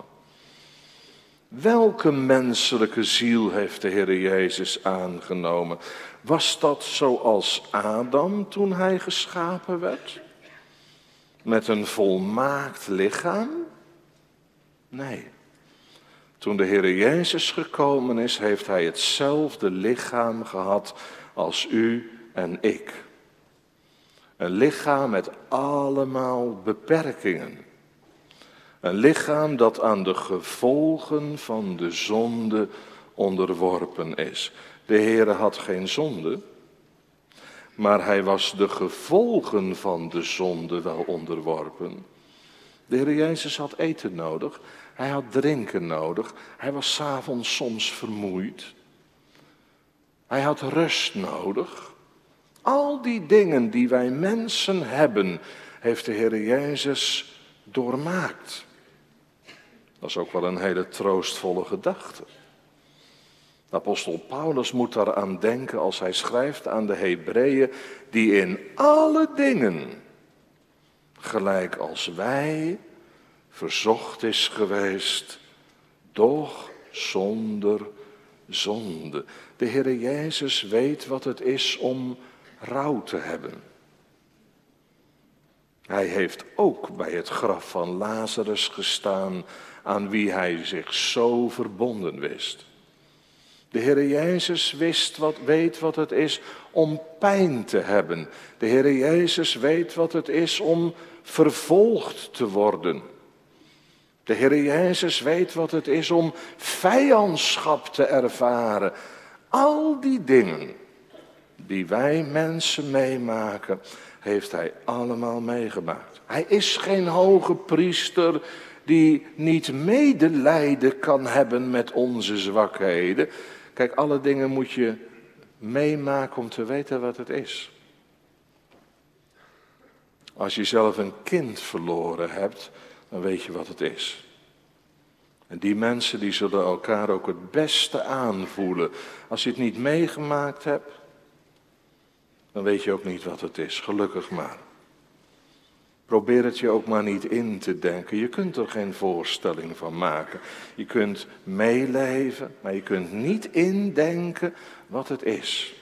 Welke menselijke ziel heeft de Heer Jezus aangenomen? Was dat zoals Adam toen hij geschapen werd? Met een volmaakt lichaam? Nee. Toen de Heer Jezus gekomen is, heeft hij hetzelfde lichaam gehad als u en ik. Een lichaam met allemaal beperkingen. Een lichaam dat aan de gevolgen van de zonde onderworpen is. De Heere had geen zonde, maar hij was de gevolgen van de zonde wel onderworpen. De Heer Jezus had eten nodig, hij had drinken nodig, hij was 's avonds soms vermoeid. Hij had rust nodig. Al die dingen die wij mensen hebben, heeft de Heer Jezus doormaakt. Dat is ook wel een hele troostvolle gedachte. De apostel Paulus moet daaraan denken als hij schrijft aan de Hebreeën, die in alle dingen, gelijk als wij, verzocht is geweest, doch zonder zonde. De Heere Jezus weet wat het is om rouw te hebben. Hij heeft ook bij het graf van Lazarus gestaan, aan wie hij zich zo verbonden wist. De Heere Jezus weet wat het is om pijn te hebben. De Heere Jezus weet wat het is om vervolgd te worden. De Heere Jezus weet wat het is om vijandschap te ervaren. Al die dingen die wij mensen meemaken, heeft hij allemaal meegemaakt. Hij is geen hoge priester die niet medelijden kan hebben met onze zwakheden. Kijk, alle dingen moet je meemaken om te weten wat het is. Als je zelf een kind verloren hebt, dan weet je wat het is. En die mensen die zullen elkaar ook het beste aanvoelen. Als je het niet meegemaakt hebt, dan weet je ook niet wat het is. Gelukkig maar. Probeer het je ook maar niet in te denken. Je kunt er geen voorstelling van maken. Je kunt meeleven, maar je kunt niet indenken wat het is.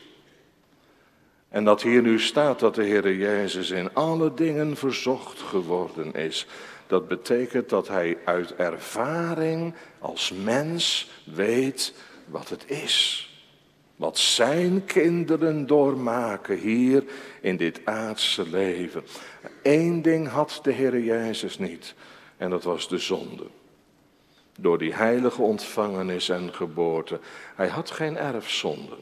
En dat hier nu staat dat de Heere Jezus in alle dingen verzocht geworden is. Dat betekent dat hij uit ervaring als mens weet wat het is. Wat zijn kinderen doormaken hier in dit aardse leven. Eén ding had de Heere Jezus niet. En dat was de zonde. Door die heilige ontvangenis en geboorte. Hij had geen erfzonde.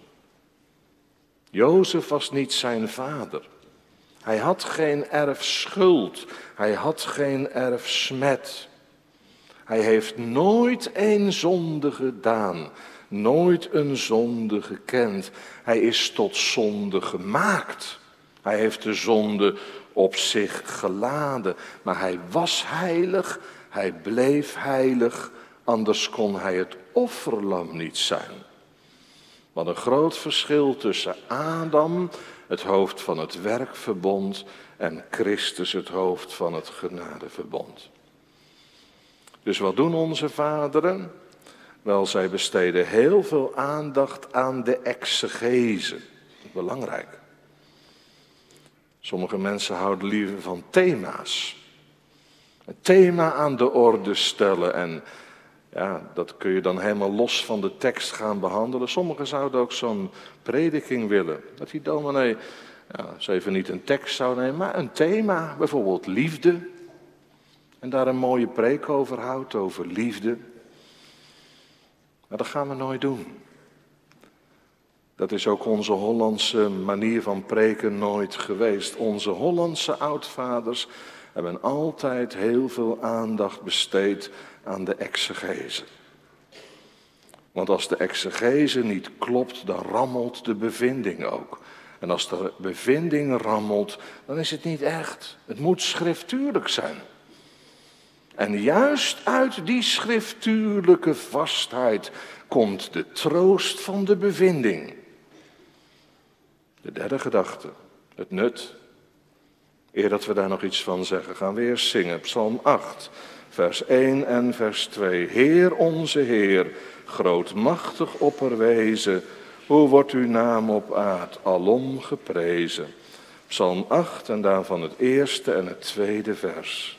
Jozef was niet zijn vader. Hij had geen erfschuld. Hij had geen erfsmet. Hij heeft nooit een zonde gedaan. Nooit een zonde gekend. Hij is tot zonde gemaakt. Hij heeft de zonde op zich geladen. Maar hij was heilig. Hij bleef heilig. Anders kon hij het offerlam niet zijn. Wat een groot verschil tussen Adam, het hoofd van het werkverbond, en Christus, het hoofd van het genadeverbond. Dus wat doen onze vaderen? Wel, zij besteden heel veel aandacht aan de exegese. Belangrijk. Sommige mensen houden liever van thema's. Een thema aan de orde stellen en ja, dat kun je dan helemaal los van de tekst gaan behandelen. Sommigen zouden ook zo'n prediking willen. Dat die dominee eens even niet een tekst zou nemen, maar een thema. Bijvoorbeeld liefde. En daar een mooie preek over houdt, over liefde. Maar dat gaan we nooit doen. Dat is ook onze Hollandse manier van preken nooit geweest. Onze Hollandse oudvaders hebben altijd heel veel aandacht besteed aan de exegese. Want als de exegese niet klopt, dan rammelt de bevinding ook. En als de bevinding rammelt, dan is het niet echt. Het moet schriftuurlijk zijn. En juist uit die schriftuurlijke vastheid komt de troost van de bevinding. De derde gedachte, het nut. Eer dat we daar nog iets van zeggen, gaan we eerst zingen. Psalm 8, vers 1 en vers 2. Heer onze Heer, grootmachtig opperwezen, hoe wordt uw naam op aard alom geprezen. Psalm 8 en daarvan het eerste en het tweede vers.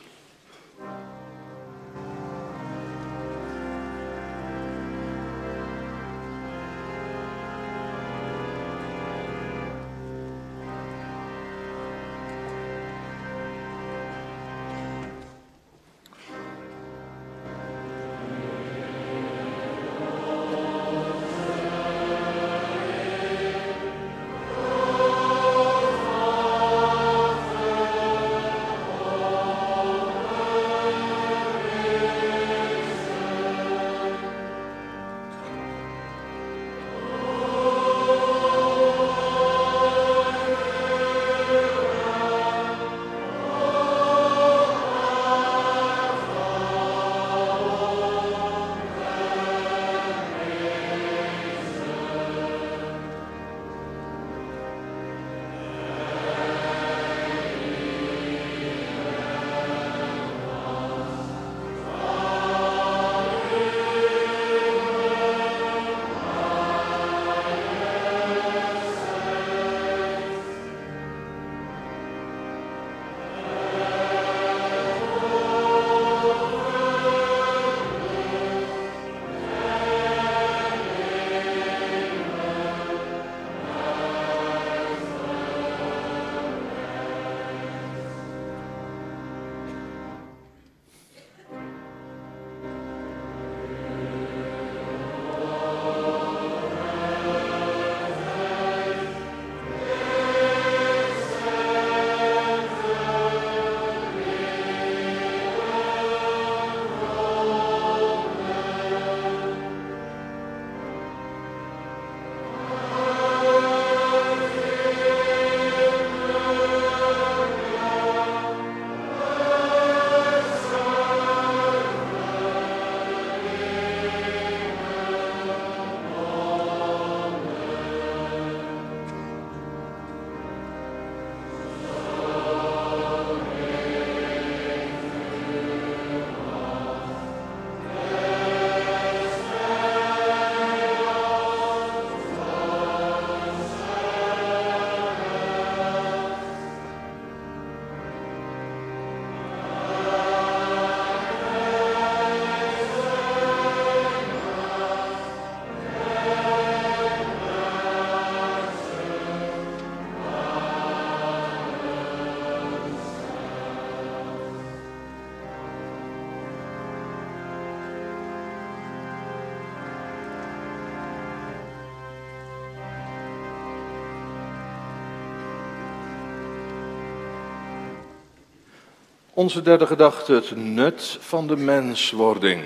Onze derde gedachte, het nut van de menswording.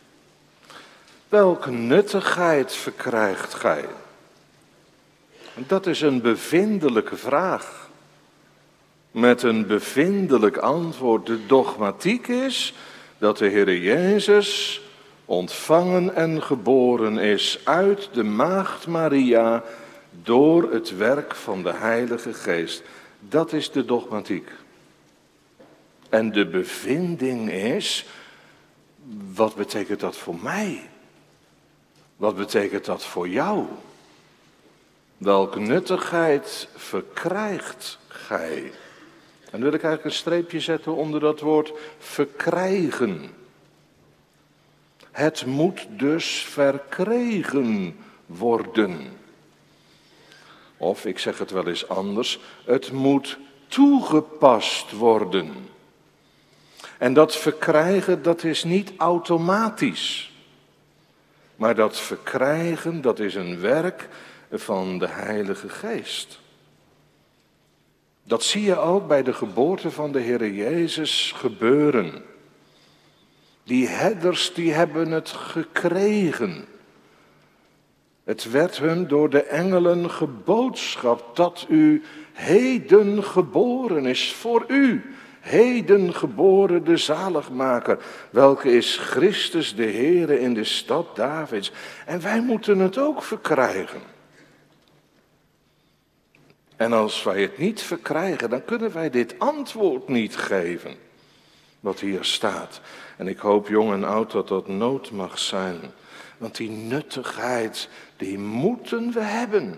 Welke nuttigheid verkrijgt gij? Dat is een bevindelijke vraag. Met een bevindelijk antwoord. De dogmatiek is dat de Heer Jezus ontvangen en geboren is uit de maagd Maria door het werk van de Heilige Geest. Dat is de dogmatiek. En de bevinding is, wat betekent dat voor mij? Wat betekent dat voor jou? Welke nuttigheid verkrijgt gij? En dan wil ik eigenlijk een streepje zetten onder dat woord verkrijgen. Het moet dus verkregen worden. Of, ik zeg het wel eens anders, het moet toegepast worden. En dat verkrijgen, dat is niet automatisch. Maar dat verkrijgen, dat is een werk van de Heilige Geest. Dat zie je ook bij de geboorte van de Heer Jezus gebeuren. Die herders, die hebben het gekregen. Het werd hun door de engelen geboodschapt dat u heden geboren is voor u. Heden geboren de zaligmaker, welke is Christus de Heere in de stad Davids. En wij moeten het ook verkrijgen. En als wij het niet verkrijgen, dan kunnen wij dit antwoord niet geven, wat hier staat. En ik hoop jong en oud dat dat nood mag zijn. Want die nuttigheid, die moeten we hebben.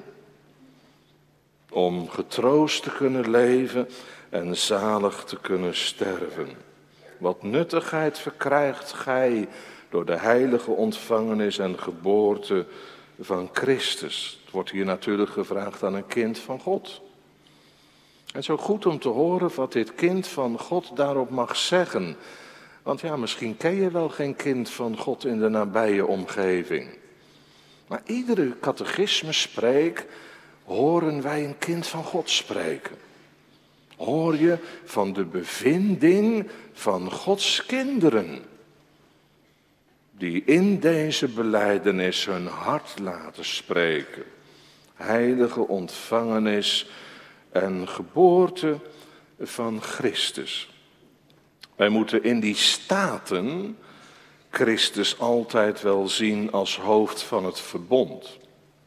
Om getroost te kunnen leven en zalig te kunnen sterven. Wat nuttigheid verkrijgt gij door de heilige ontvangenis en geboorte van Christus. Het wordt hier natuurlijk gevraagd aan een kind van God. En zo goed om te horen wat dit kind van God daarop mag zeggen. Want ja, misschien ken je wel geen kind van God in de nabije omgeving. Maar iedere catechismespreek horen wij een kind van God spreken. Hoor je van de bevinding van Gods kinderen. Die in deze belijdenis hun hart laten spreken. Heilige ontvangenis en geboorte van Christus. Wij moeten in die staten Christus altijd wel zien als hoofd van het verbond.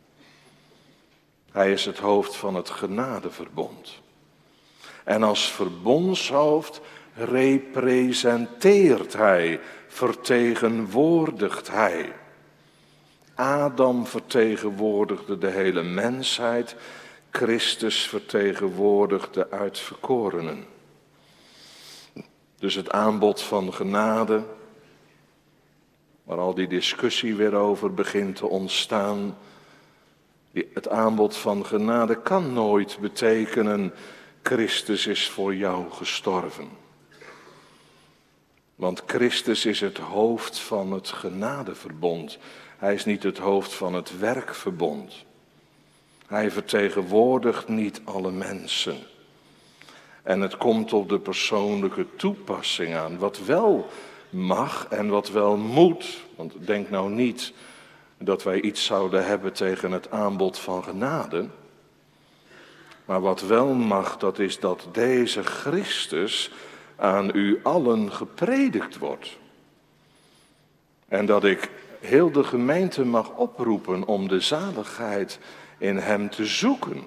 Hij is het hoofd van het genadeverbond. En als verbondshoofd representeert hij, vertegenwoordigt hij. Adam vertegenwoordigde de hele mensheid, Christus vertegenwoordigt de uitverkorenen. Dus het aanbod van genade, waar al die discussie weer over begint te ontstaan. Het aanbod van genade kan nooit betekenen, Christus is voor jou gestorven. Want Christus is het hoofd van het genadeverbond. Hij is niet het hoofd van het werkverbond. Hij vertegenwoordigt niet alle mensen. En het komt op de persoonlijke toepassing aan. Wat wel mag en wat wel moet. Want denk nou niet dat wij iets zouden hebben tegen het aanbod van genade. Maar wat wel mag, dat is dat deze Christus aan u allen gepredikt wordt. En dat ik heel de gemeente mag oproepen om de zaligheid in hem te zoeken.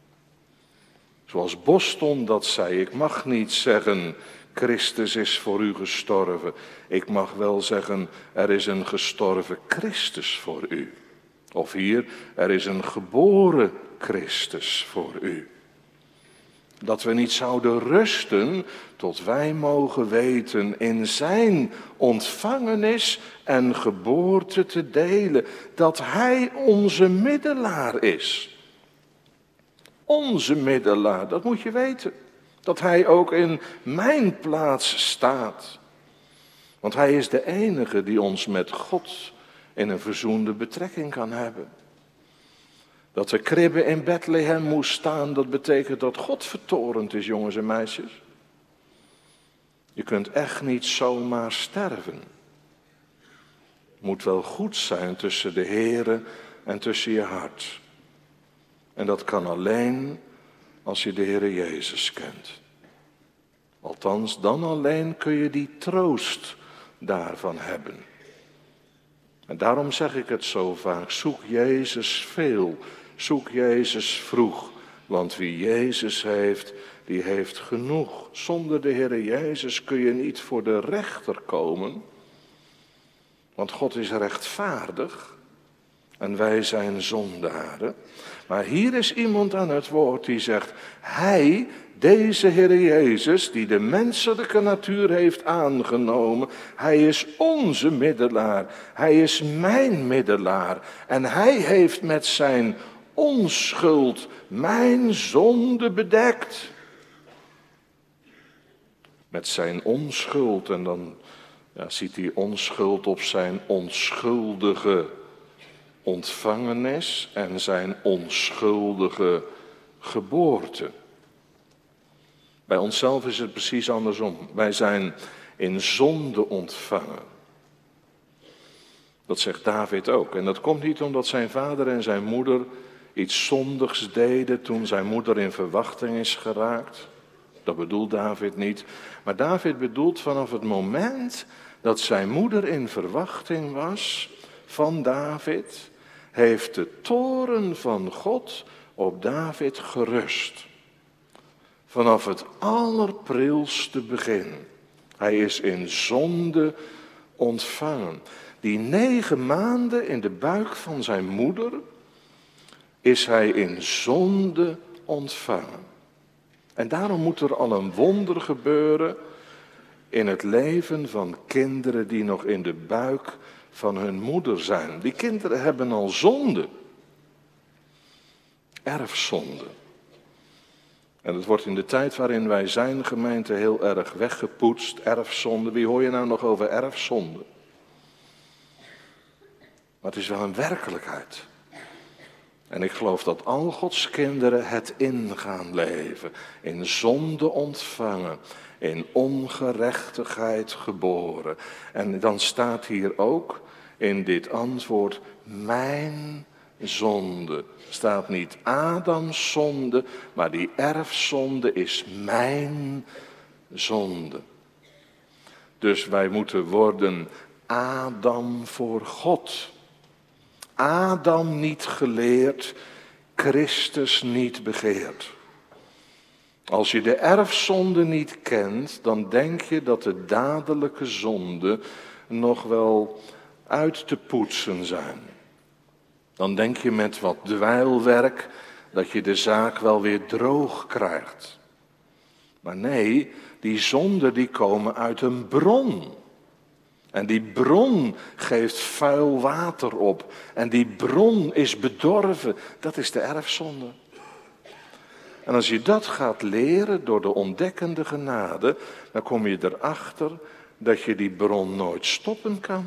Zoals Boston dat zei, ik mag niet zeggen, Christus is voor u gestorven. Ik mag wel zeggen, er is een gestorven Christus voor u. Of hier, er is een geboren Christus voor u. Dat we niet zouden rusten tot wij mogen weten in zijn ontvangenis en geboorte te delen. Dat hij onze middelaar is. Onze middelaar, dat moet je weten. Dat hij ook in mijn plaats staat. Want hij is de enige die ons met God in een verzoende betrekking kan hebben. Dat de kribbe in Bethlehem moest staan, dat betekent dat God vertorend is, jongens en meisjes. Je kunt echt niet zomaar sterven. Het moet wel goed zijn tussen de Heere en tussen je hart. En dat kan alleen als je de Heere Jezus kent. Althans, dan alleen kun je die troost daarvan hebben. En daarom zeg ik het zo vaak, zoek Jezus veel, zoek Jezus vroeg. Want wie Jezus heeft, die heeft genoeg. Zonder de Heere Jezus kun je niet voor de rechter komen. Want God is rechtvaardig en wij zijn zondaren. Maar hier is iemand aan het woord die zegt, Hij, deze Heere Jezus, die de menselijke natuur heeft aangenomen, Hij is onze middelaar, Hij is mijn middelaar. En Hij heeft met zijn onschuld mijn zonde bedekt. Met zijn onschuld, en dan ziet hij onschuld op zijn onschuldige ontvangenis en zijn onschuldige geboorte. Bij onszelf is het precies andersom. Wij zijn in zonde ontvangen. Dat zegt David ook. En dat komt niet omdat zijn vader en zijn moeder iets zondigs deden toen zijn moeder in verwachting is geraakt. Dat bedoelt David niet. Maar David bedoelt vanaf het moment dat zijn moeder in verwachting was van David, heeft de toorn van God op David gerust. Vanaf het allerprilste begin. Hij is in zonde ontvangen. Die 9 maanden in de buik van zijn moeder is hij in zonde ontvangen. En daarom moet er al een wonder gebeuren in het leven van kinderen die nog in de buik van hun moeder zijn. Die kinderen hebben al zonde. Erfzonde. En het wordt in de tijd waarin wij zijn, gemeente, heel erg weggepoetst. Erfzonde. Wie hoor je nou nog over erfzonde? Maar het is wel een werkelijkheid. En ik geloof dat al Gods kinderen het in gaan leven. In zonde ontvangen. In ongerechtigheid geboren. En dan staat hier ook in dit antwoord, mijn zonde. Staat niet Adams zonde, maar die erfzonde is mijn zonde. Dus wij moeten worden Adam voor God. Adam niet geleerd, Christus niet begeerd. Als je de erfzonde niet kent, dan denk je dat de dadelijke zonden nog wel uit te poetsen zijn. Dan denk je met wat dweilwerk dat je de zaak wel weer droog krijgt. Maar nee, die zonden die komen uit een bron. En die bron geeft vuil water op. En die bron is bedorven. Dat is de erfzonde. En als je dat gaat leren door de ontdekkende genade, dan kom je erachter dat je die bron nooit stoppen kan.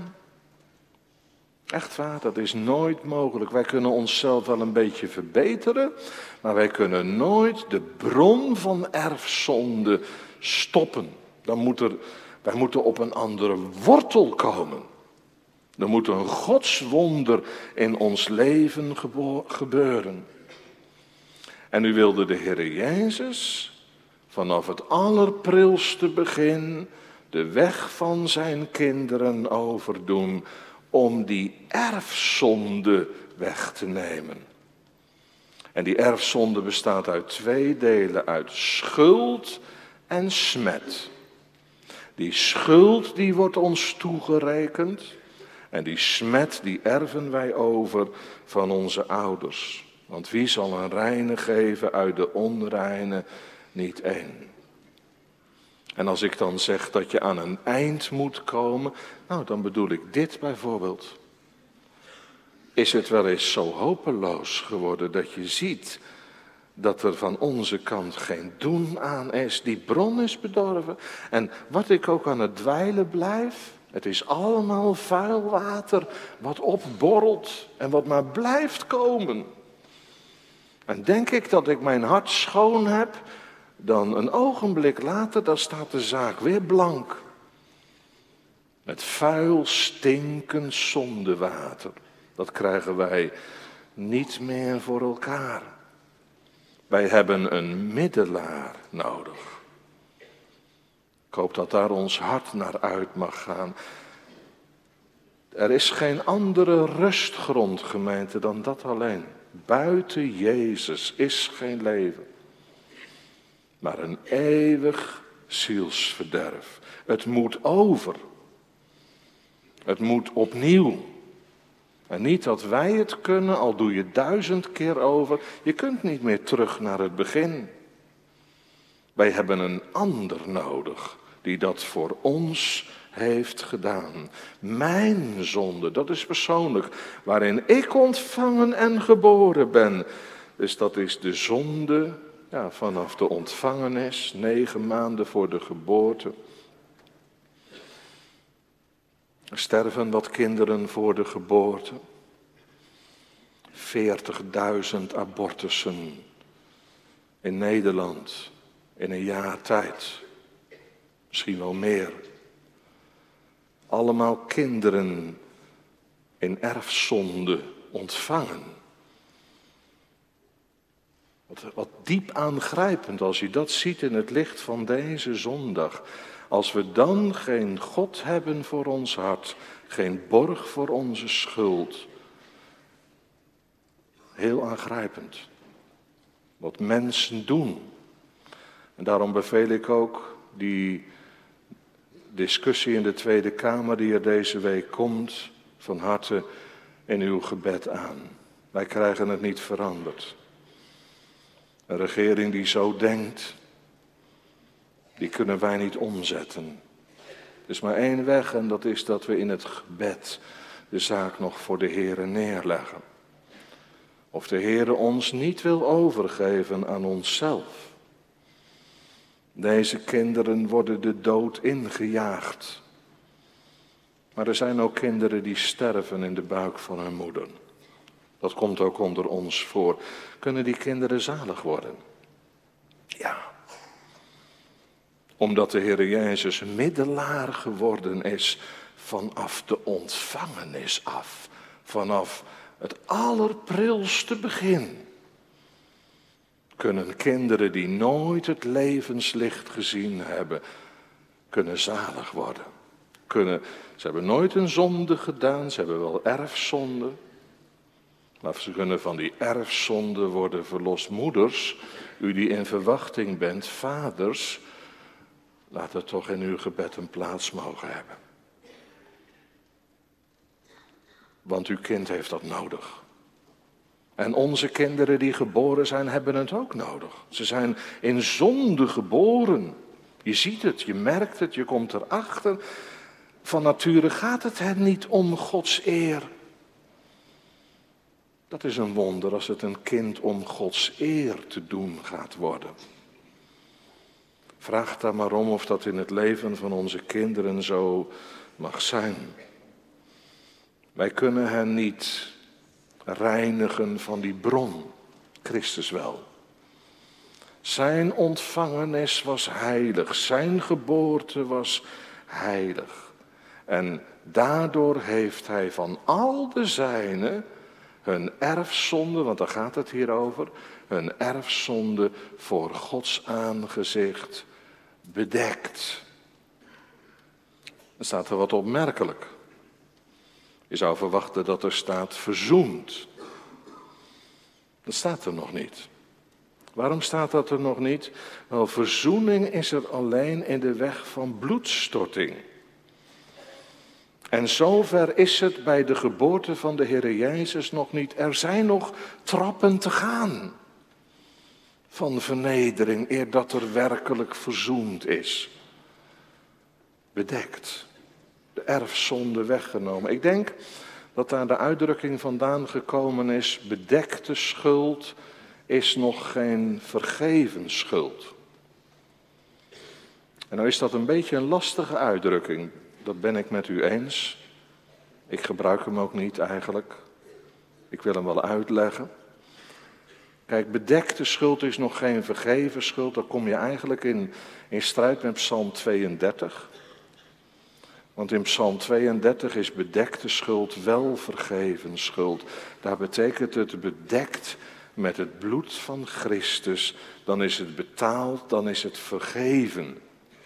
Echt waar, dat is nooit mogelijk. Wij kunnen onszelf wel een beetje verbeteren, maar wij kunnen nooit de bron van erfzonde stoppen. Wij moeten op een andere wortel komen. Er moet een godswonder in ons leven gebeuren. En nu wilde de Heer Jezus vanaf het allerprilste begin de weg van zijn kinderen overdoen om die erfzonde weg te nemen. En die erfzonde bestaat uit 2 delen, uit schuld en smet. Die schuld die wordt ons toegerekend en die smet die erven wij over van onze ouders. Want wie zal een reine geven uit de onreine? Niet één. En als ik dan zeg dat je aan een eind moet komen, nou dan bedoel ik dit bijvoorbeeld. Is het wel eens zo hopeloos geworden dat je ziet dat er van onze kant geen doen aan is. Die bron is bedorven. En wat ik ook aan het dweilen blijf, het is allemaal vuil water wat opborrelt en wat maar blijft komen. En denk ik dat ik mijn hart schoon heb, dan een ogenblik later, dan staat de zaak weer blank. Met vuil, stinkend zondewater. Dat krijgen wij niet meer voor elkaar. Wij hebben een middelaar nodig. Ik hoop dat daar ons hart naar uit mag gaan. Er is geen andere rustgrond, gemeente, dan dat alleen. Buiten Jezus is geen leven. Maar een eeuwig zielsverderf. Het moet over. Het moet opnieuw. En niet dat wij het kunnen, al doe je 1000 keer over. Je kunt niet meer terug naar het begin. Wij hebben een ander nodig die dat voor ons heeft gedaan. Mijn zonde, dat is persoonlijk, waarin ik ontvangen en geboren ben. Dus dat is de zonde vanaf de ontvangenis, 9 maanden voor de geboorte. Er sterven wat kinderen voor de geboorte. 40.000 abortussen in Nederland in een jaar tijd. Misschien wel meer. Allemaal kinderen in erfzonde ontvangen. Wat diep aangrijpend als je dat ziet in het licht van deze zondag. Als we dan geen God hebben voor ons hart, geen borg voor onze schuld. Heel aangrijpend. Wat mensen doen. En daarom beveel ik ook die discussie in de Tweede Kamer die er deze week komt, van harte in uw gebed aan. Wij krijgen het niet veranderd. Een regering die zo denkt, die kunnen wij niet omzetten. Er is maar één weg en dat is dat we in het gebed de zaak nog voor de Heere neerleggen. Of de Heere ons niet wil overgeven aan onszelf. Deze kinderen worden de dood ingejaagd. Maar er zijn ook kinderen die sterven in de buik van hun moeder. Dat komt ook onder ons voor. Kunnen die kinderen zalig worden? Ja. Omdat de Heer Jezus middelaar geworden is vanaf de ontvangenis af. Vanaf het allerprilste begin. Kunnen kinderen die nooit het levenslicht gezien hebben, kunnen zalig worden. Ze hebben nooit een zonde gedaan, ze hebben wel erfzonde. Maar ze kunnen van die erfzonde worden verlost. Moeders, u die in verwachting bent, vaders, laat het toch in uw gebed een plaats mogen hebben. Want uw kind heeft dat nodig. En onze kinderen die geboren zijn, hebben het ook nodig. Ze zijn in zonde geboren. Je ziet het, je merkt het, je komt erachter. Van nature gaat het hen niet om Gods eer. Dat is een wonder als het een kind om Gods eer te doen gaat worden. Vraag daar maar om of dat in het leven van onze kinderen zo mag zijn. Wij kunnen hen niet reinigen van die bron, Christus wel. Zijn ontvangenis was heilig, zijn geboorte was heilig. En daardoor heeft hij van al de zijnen hun erfzonde, want daar gaat het hier over, hun erfzonde voor Gods aangezicht bedekt. Er staat er wat opmerkelijk. Je zou verwachten dat er staat verzoend. Dat staat er nog niet. Waarom staat dat er nog niet? Wel, verzoening is er alleen in de weg van bloedstorting. En zover is het bij de geboorte van de Heere Jezus nog niet. Er zijn nog trappen te gaan van vernedering, eer dat er werkelijk verzoend is. Bedekt. De erfzonde weggenomen. Ik denk dat daar de uitdrukking vandaan gekomen is, bedekte schuld is nog geen vergeven schuld. En nou is dat een beetje een lastige uitdrukking. Dat ben ik met u eens. Ik gebruik hem ook niet eigenlijk. Ik wil hem wel uitleggen. Kijk, bedekte schuld is nog geen vergeven schuld. Dan kom je eigenlijk in strijd met Psalm 32. Want in Psalm 32 is bedekte schuld wel vergeven schuld. Daar betekent het bedekt met het bloed van Christus. Dan is het betaald, dan is het vergeven.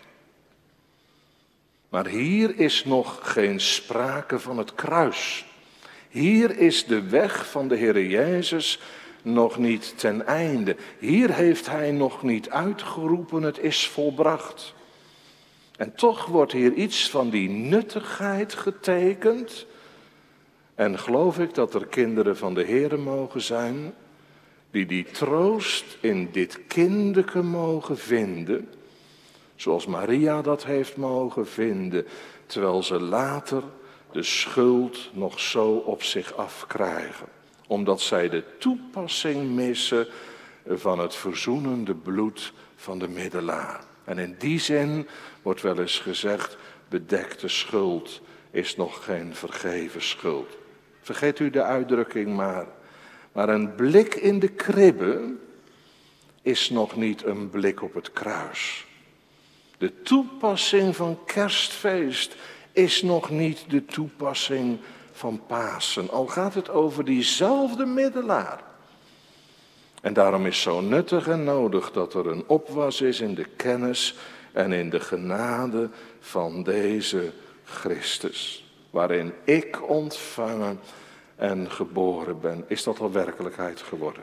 Maar hier is nog geen sprake van het kruis. Hier is de weg van de Heer Jezus nog niet ten einde. Hier heeft hij nog niet uitgeroepen, het is volbracht. En toch wordt hier iets van die nuttigheid getekend. En geloof ik dat er kinderen van de Heer mogen zijn, die troost in dit kindeke mogen vinden, zoals Maria dat heeft mogen vinden, terwijl ze later de schuld nog zo op zich afkrijgen. Omdat zij de toepassing missen van het verzoenende bloed van de middelaar. En in die zin wordt wel eens gezegd, bedekte schuld is nog geen vergeven schuld. Vergeet u de uitdrukking maar. Maar een blik in de kribbe is nog niet een blik op het kruis. De toepassing van kerstfeest is nog niet de toepassing van Pasen. Al gaat het over diezelfde middelaar. En daarom is zo nuttig en nodig dat er een opwas is in de kennis en in de genade van deze Christus. Waarin ik ontvangen en geboren ben. Is dat al werkelijkheid geworden?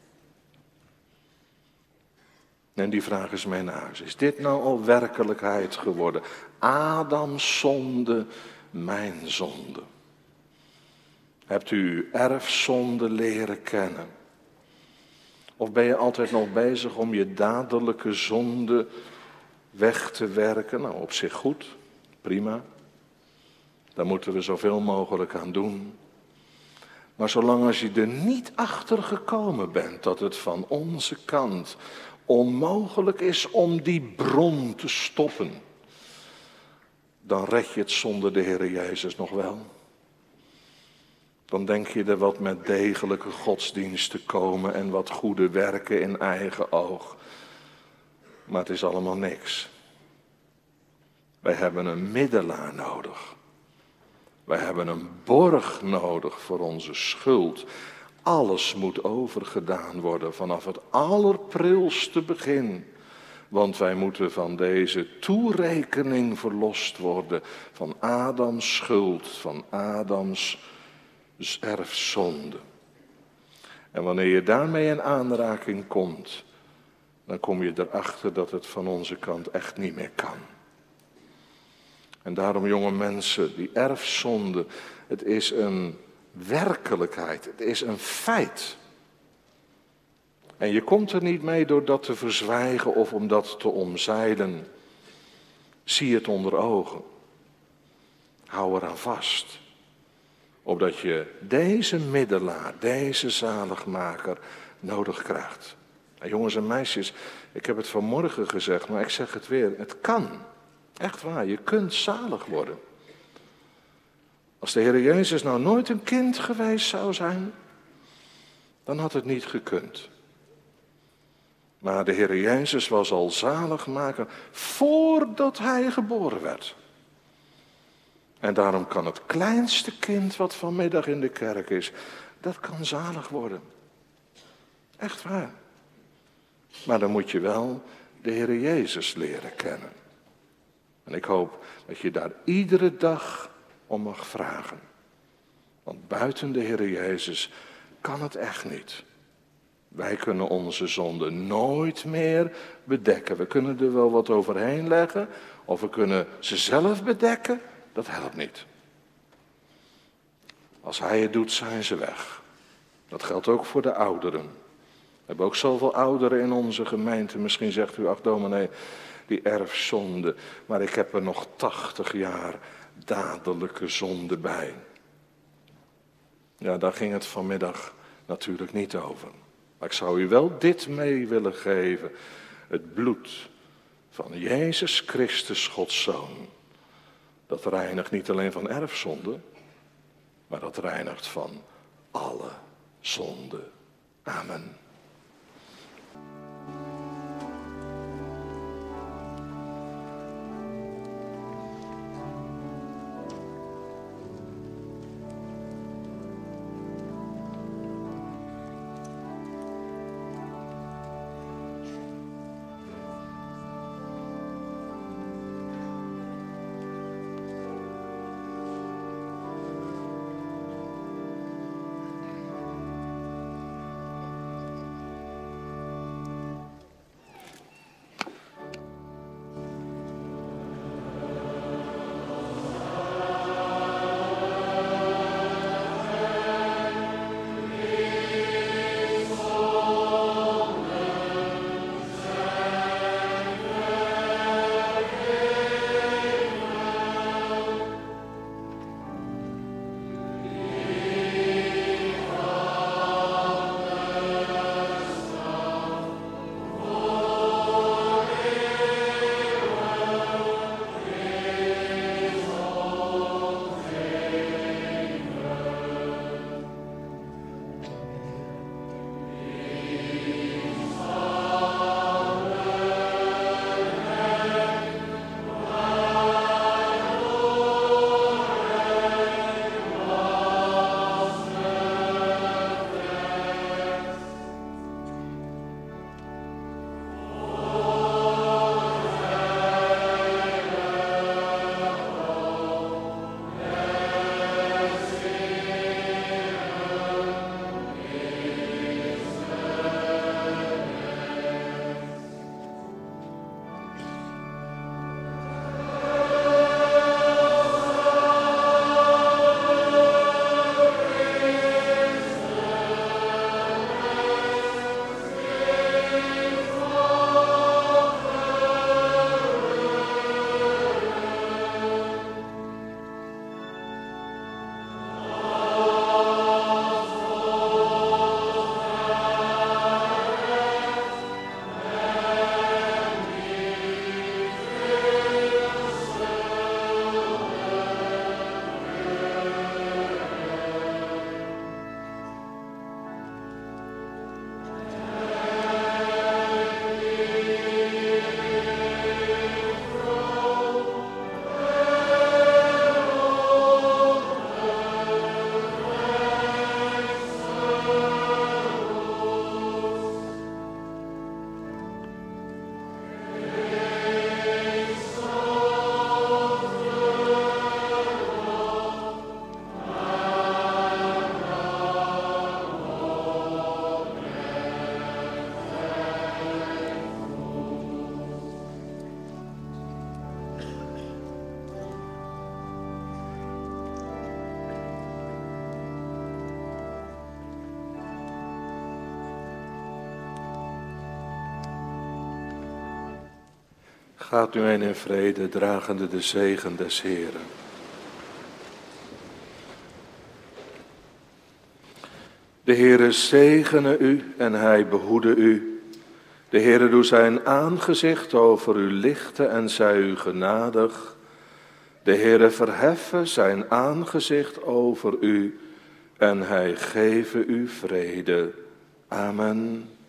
En die vraag is mij naar huis. Is dit nou al werkelijkheid geworden? Adams zonde, mijn zonde. Hebt u uw erfzonde leren kennen? Of ben je altijd nog bezig om je dadelijke zonde weg te werken? Nou, op zich goed, prima. Daar moeten we zoveel mogelijk aan doen. Maar zolang als je er niet achter gekomen bent dat het van onze kant onmogelijk is om die bron te stoppen, dan red je het zonder de Heer Jezus nog wel. Dan denk je er wat met degelijke godsdienst te komen en wat goede werken in eigen oog. Maar het is allemaal niks. Wij hebben een middelaar nodig. Wij hebben een borg nodig voor onze schuld. Alles moet overgedaan worden vanaf het allerprilste begin. Want wij moeten van deze toerekening verlost worden. Van Adams schuld, van Adams erfzonde. En wanneer je daarmee in aanraking komt, dan kom je erachter dat het van onze kant echt niet meer kan. En daarom, jonge mensen, die erfzonde, het is een werkelijkheid, het is een feit. En je komt er niet mee door dat te verzwijgen of om dat te omzeilen. Zie het onder ogen. Hou eraan vast. Opdat je deze middelaar, deze zaligmaker nodig krijgt. En jongens en meisjes, ik heb het vanmorgen gezegd, maar ik zeg het weer. Het kan. Echt waar, je kunt zalig worden. Als de Heer Jezus nou nooit een kind geweest zou zijn, dan had het niet gekund. Maar de Heer Jezus was al zaligmaker voordat hij geboren werd. En daarom kan het kleinste kind wat vanmiddag in de kerk is, dat kan zalig worden. Echt waar. Maar dan moet je wel de Heer Jezus leren kennen. En ik hoop dat je daar iedere dag om mag vragen. Want buiten de Heer Jezus kan het echt niet. Wij kunnen onze zonde nooit meer bedekken. We kunnen er wel wat overheen leggen, of we kunnen ze zelf bedekken. Dat helpt niet. Als hij het doet, zijn ze weg. Dat geldt ook voor de ouderen. We hebben ook zoveel ouderen in onze gemeente. Misschien zegt u, ach dominee, die erfzonde. Maar ik heb er nog 80 jaar dadelijke zonde bij. Ja, daar ging het vanmiddag natuurlijk niet over. Maar ik zou u wel dit mee willen geven. Het bloed van Jezus Christus, Gods Zoon. Dat reinigt niet alleen van erfzonde, maar dat reinigt van alle zonde. Amen. Gaat u heen in vrede, dragende de zegen des Heeren. De Heere zegene u en hij behoede u. De Heere doe zijn aangezicht over u lichten en zij u genadig. De Heere verheffe zijn aangezicht over u en hij geve u vrede. Amen.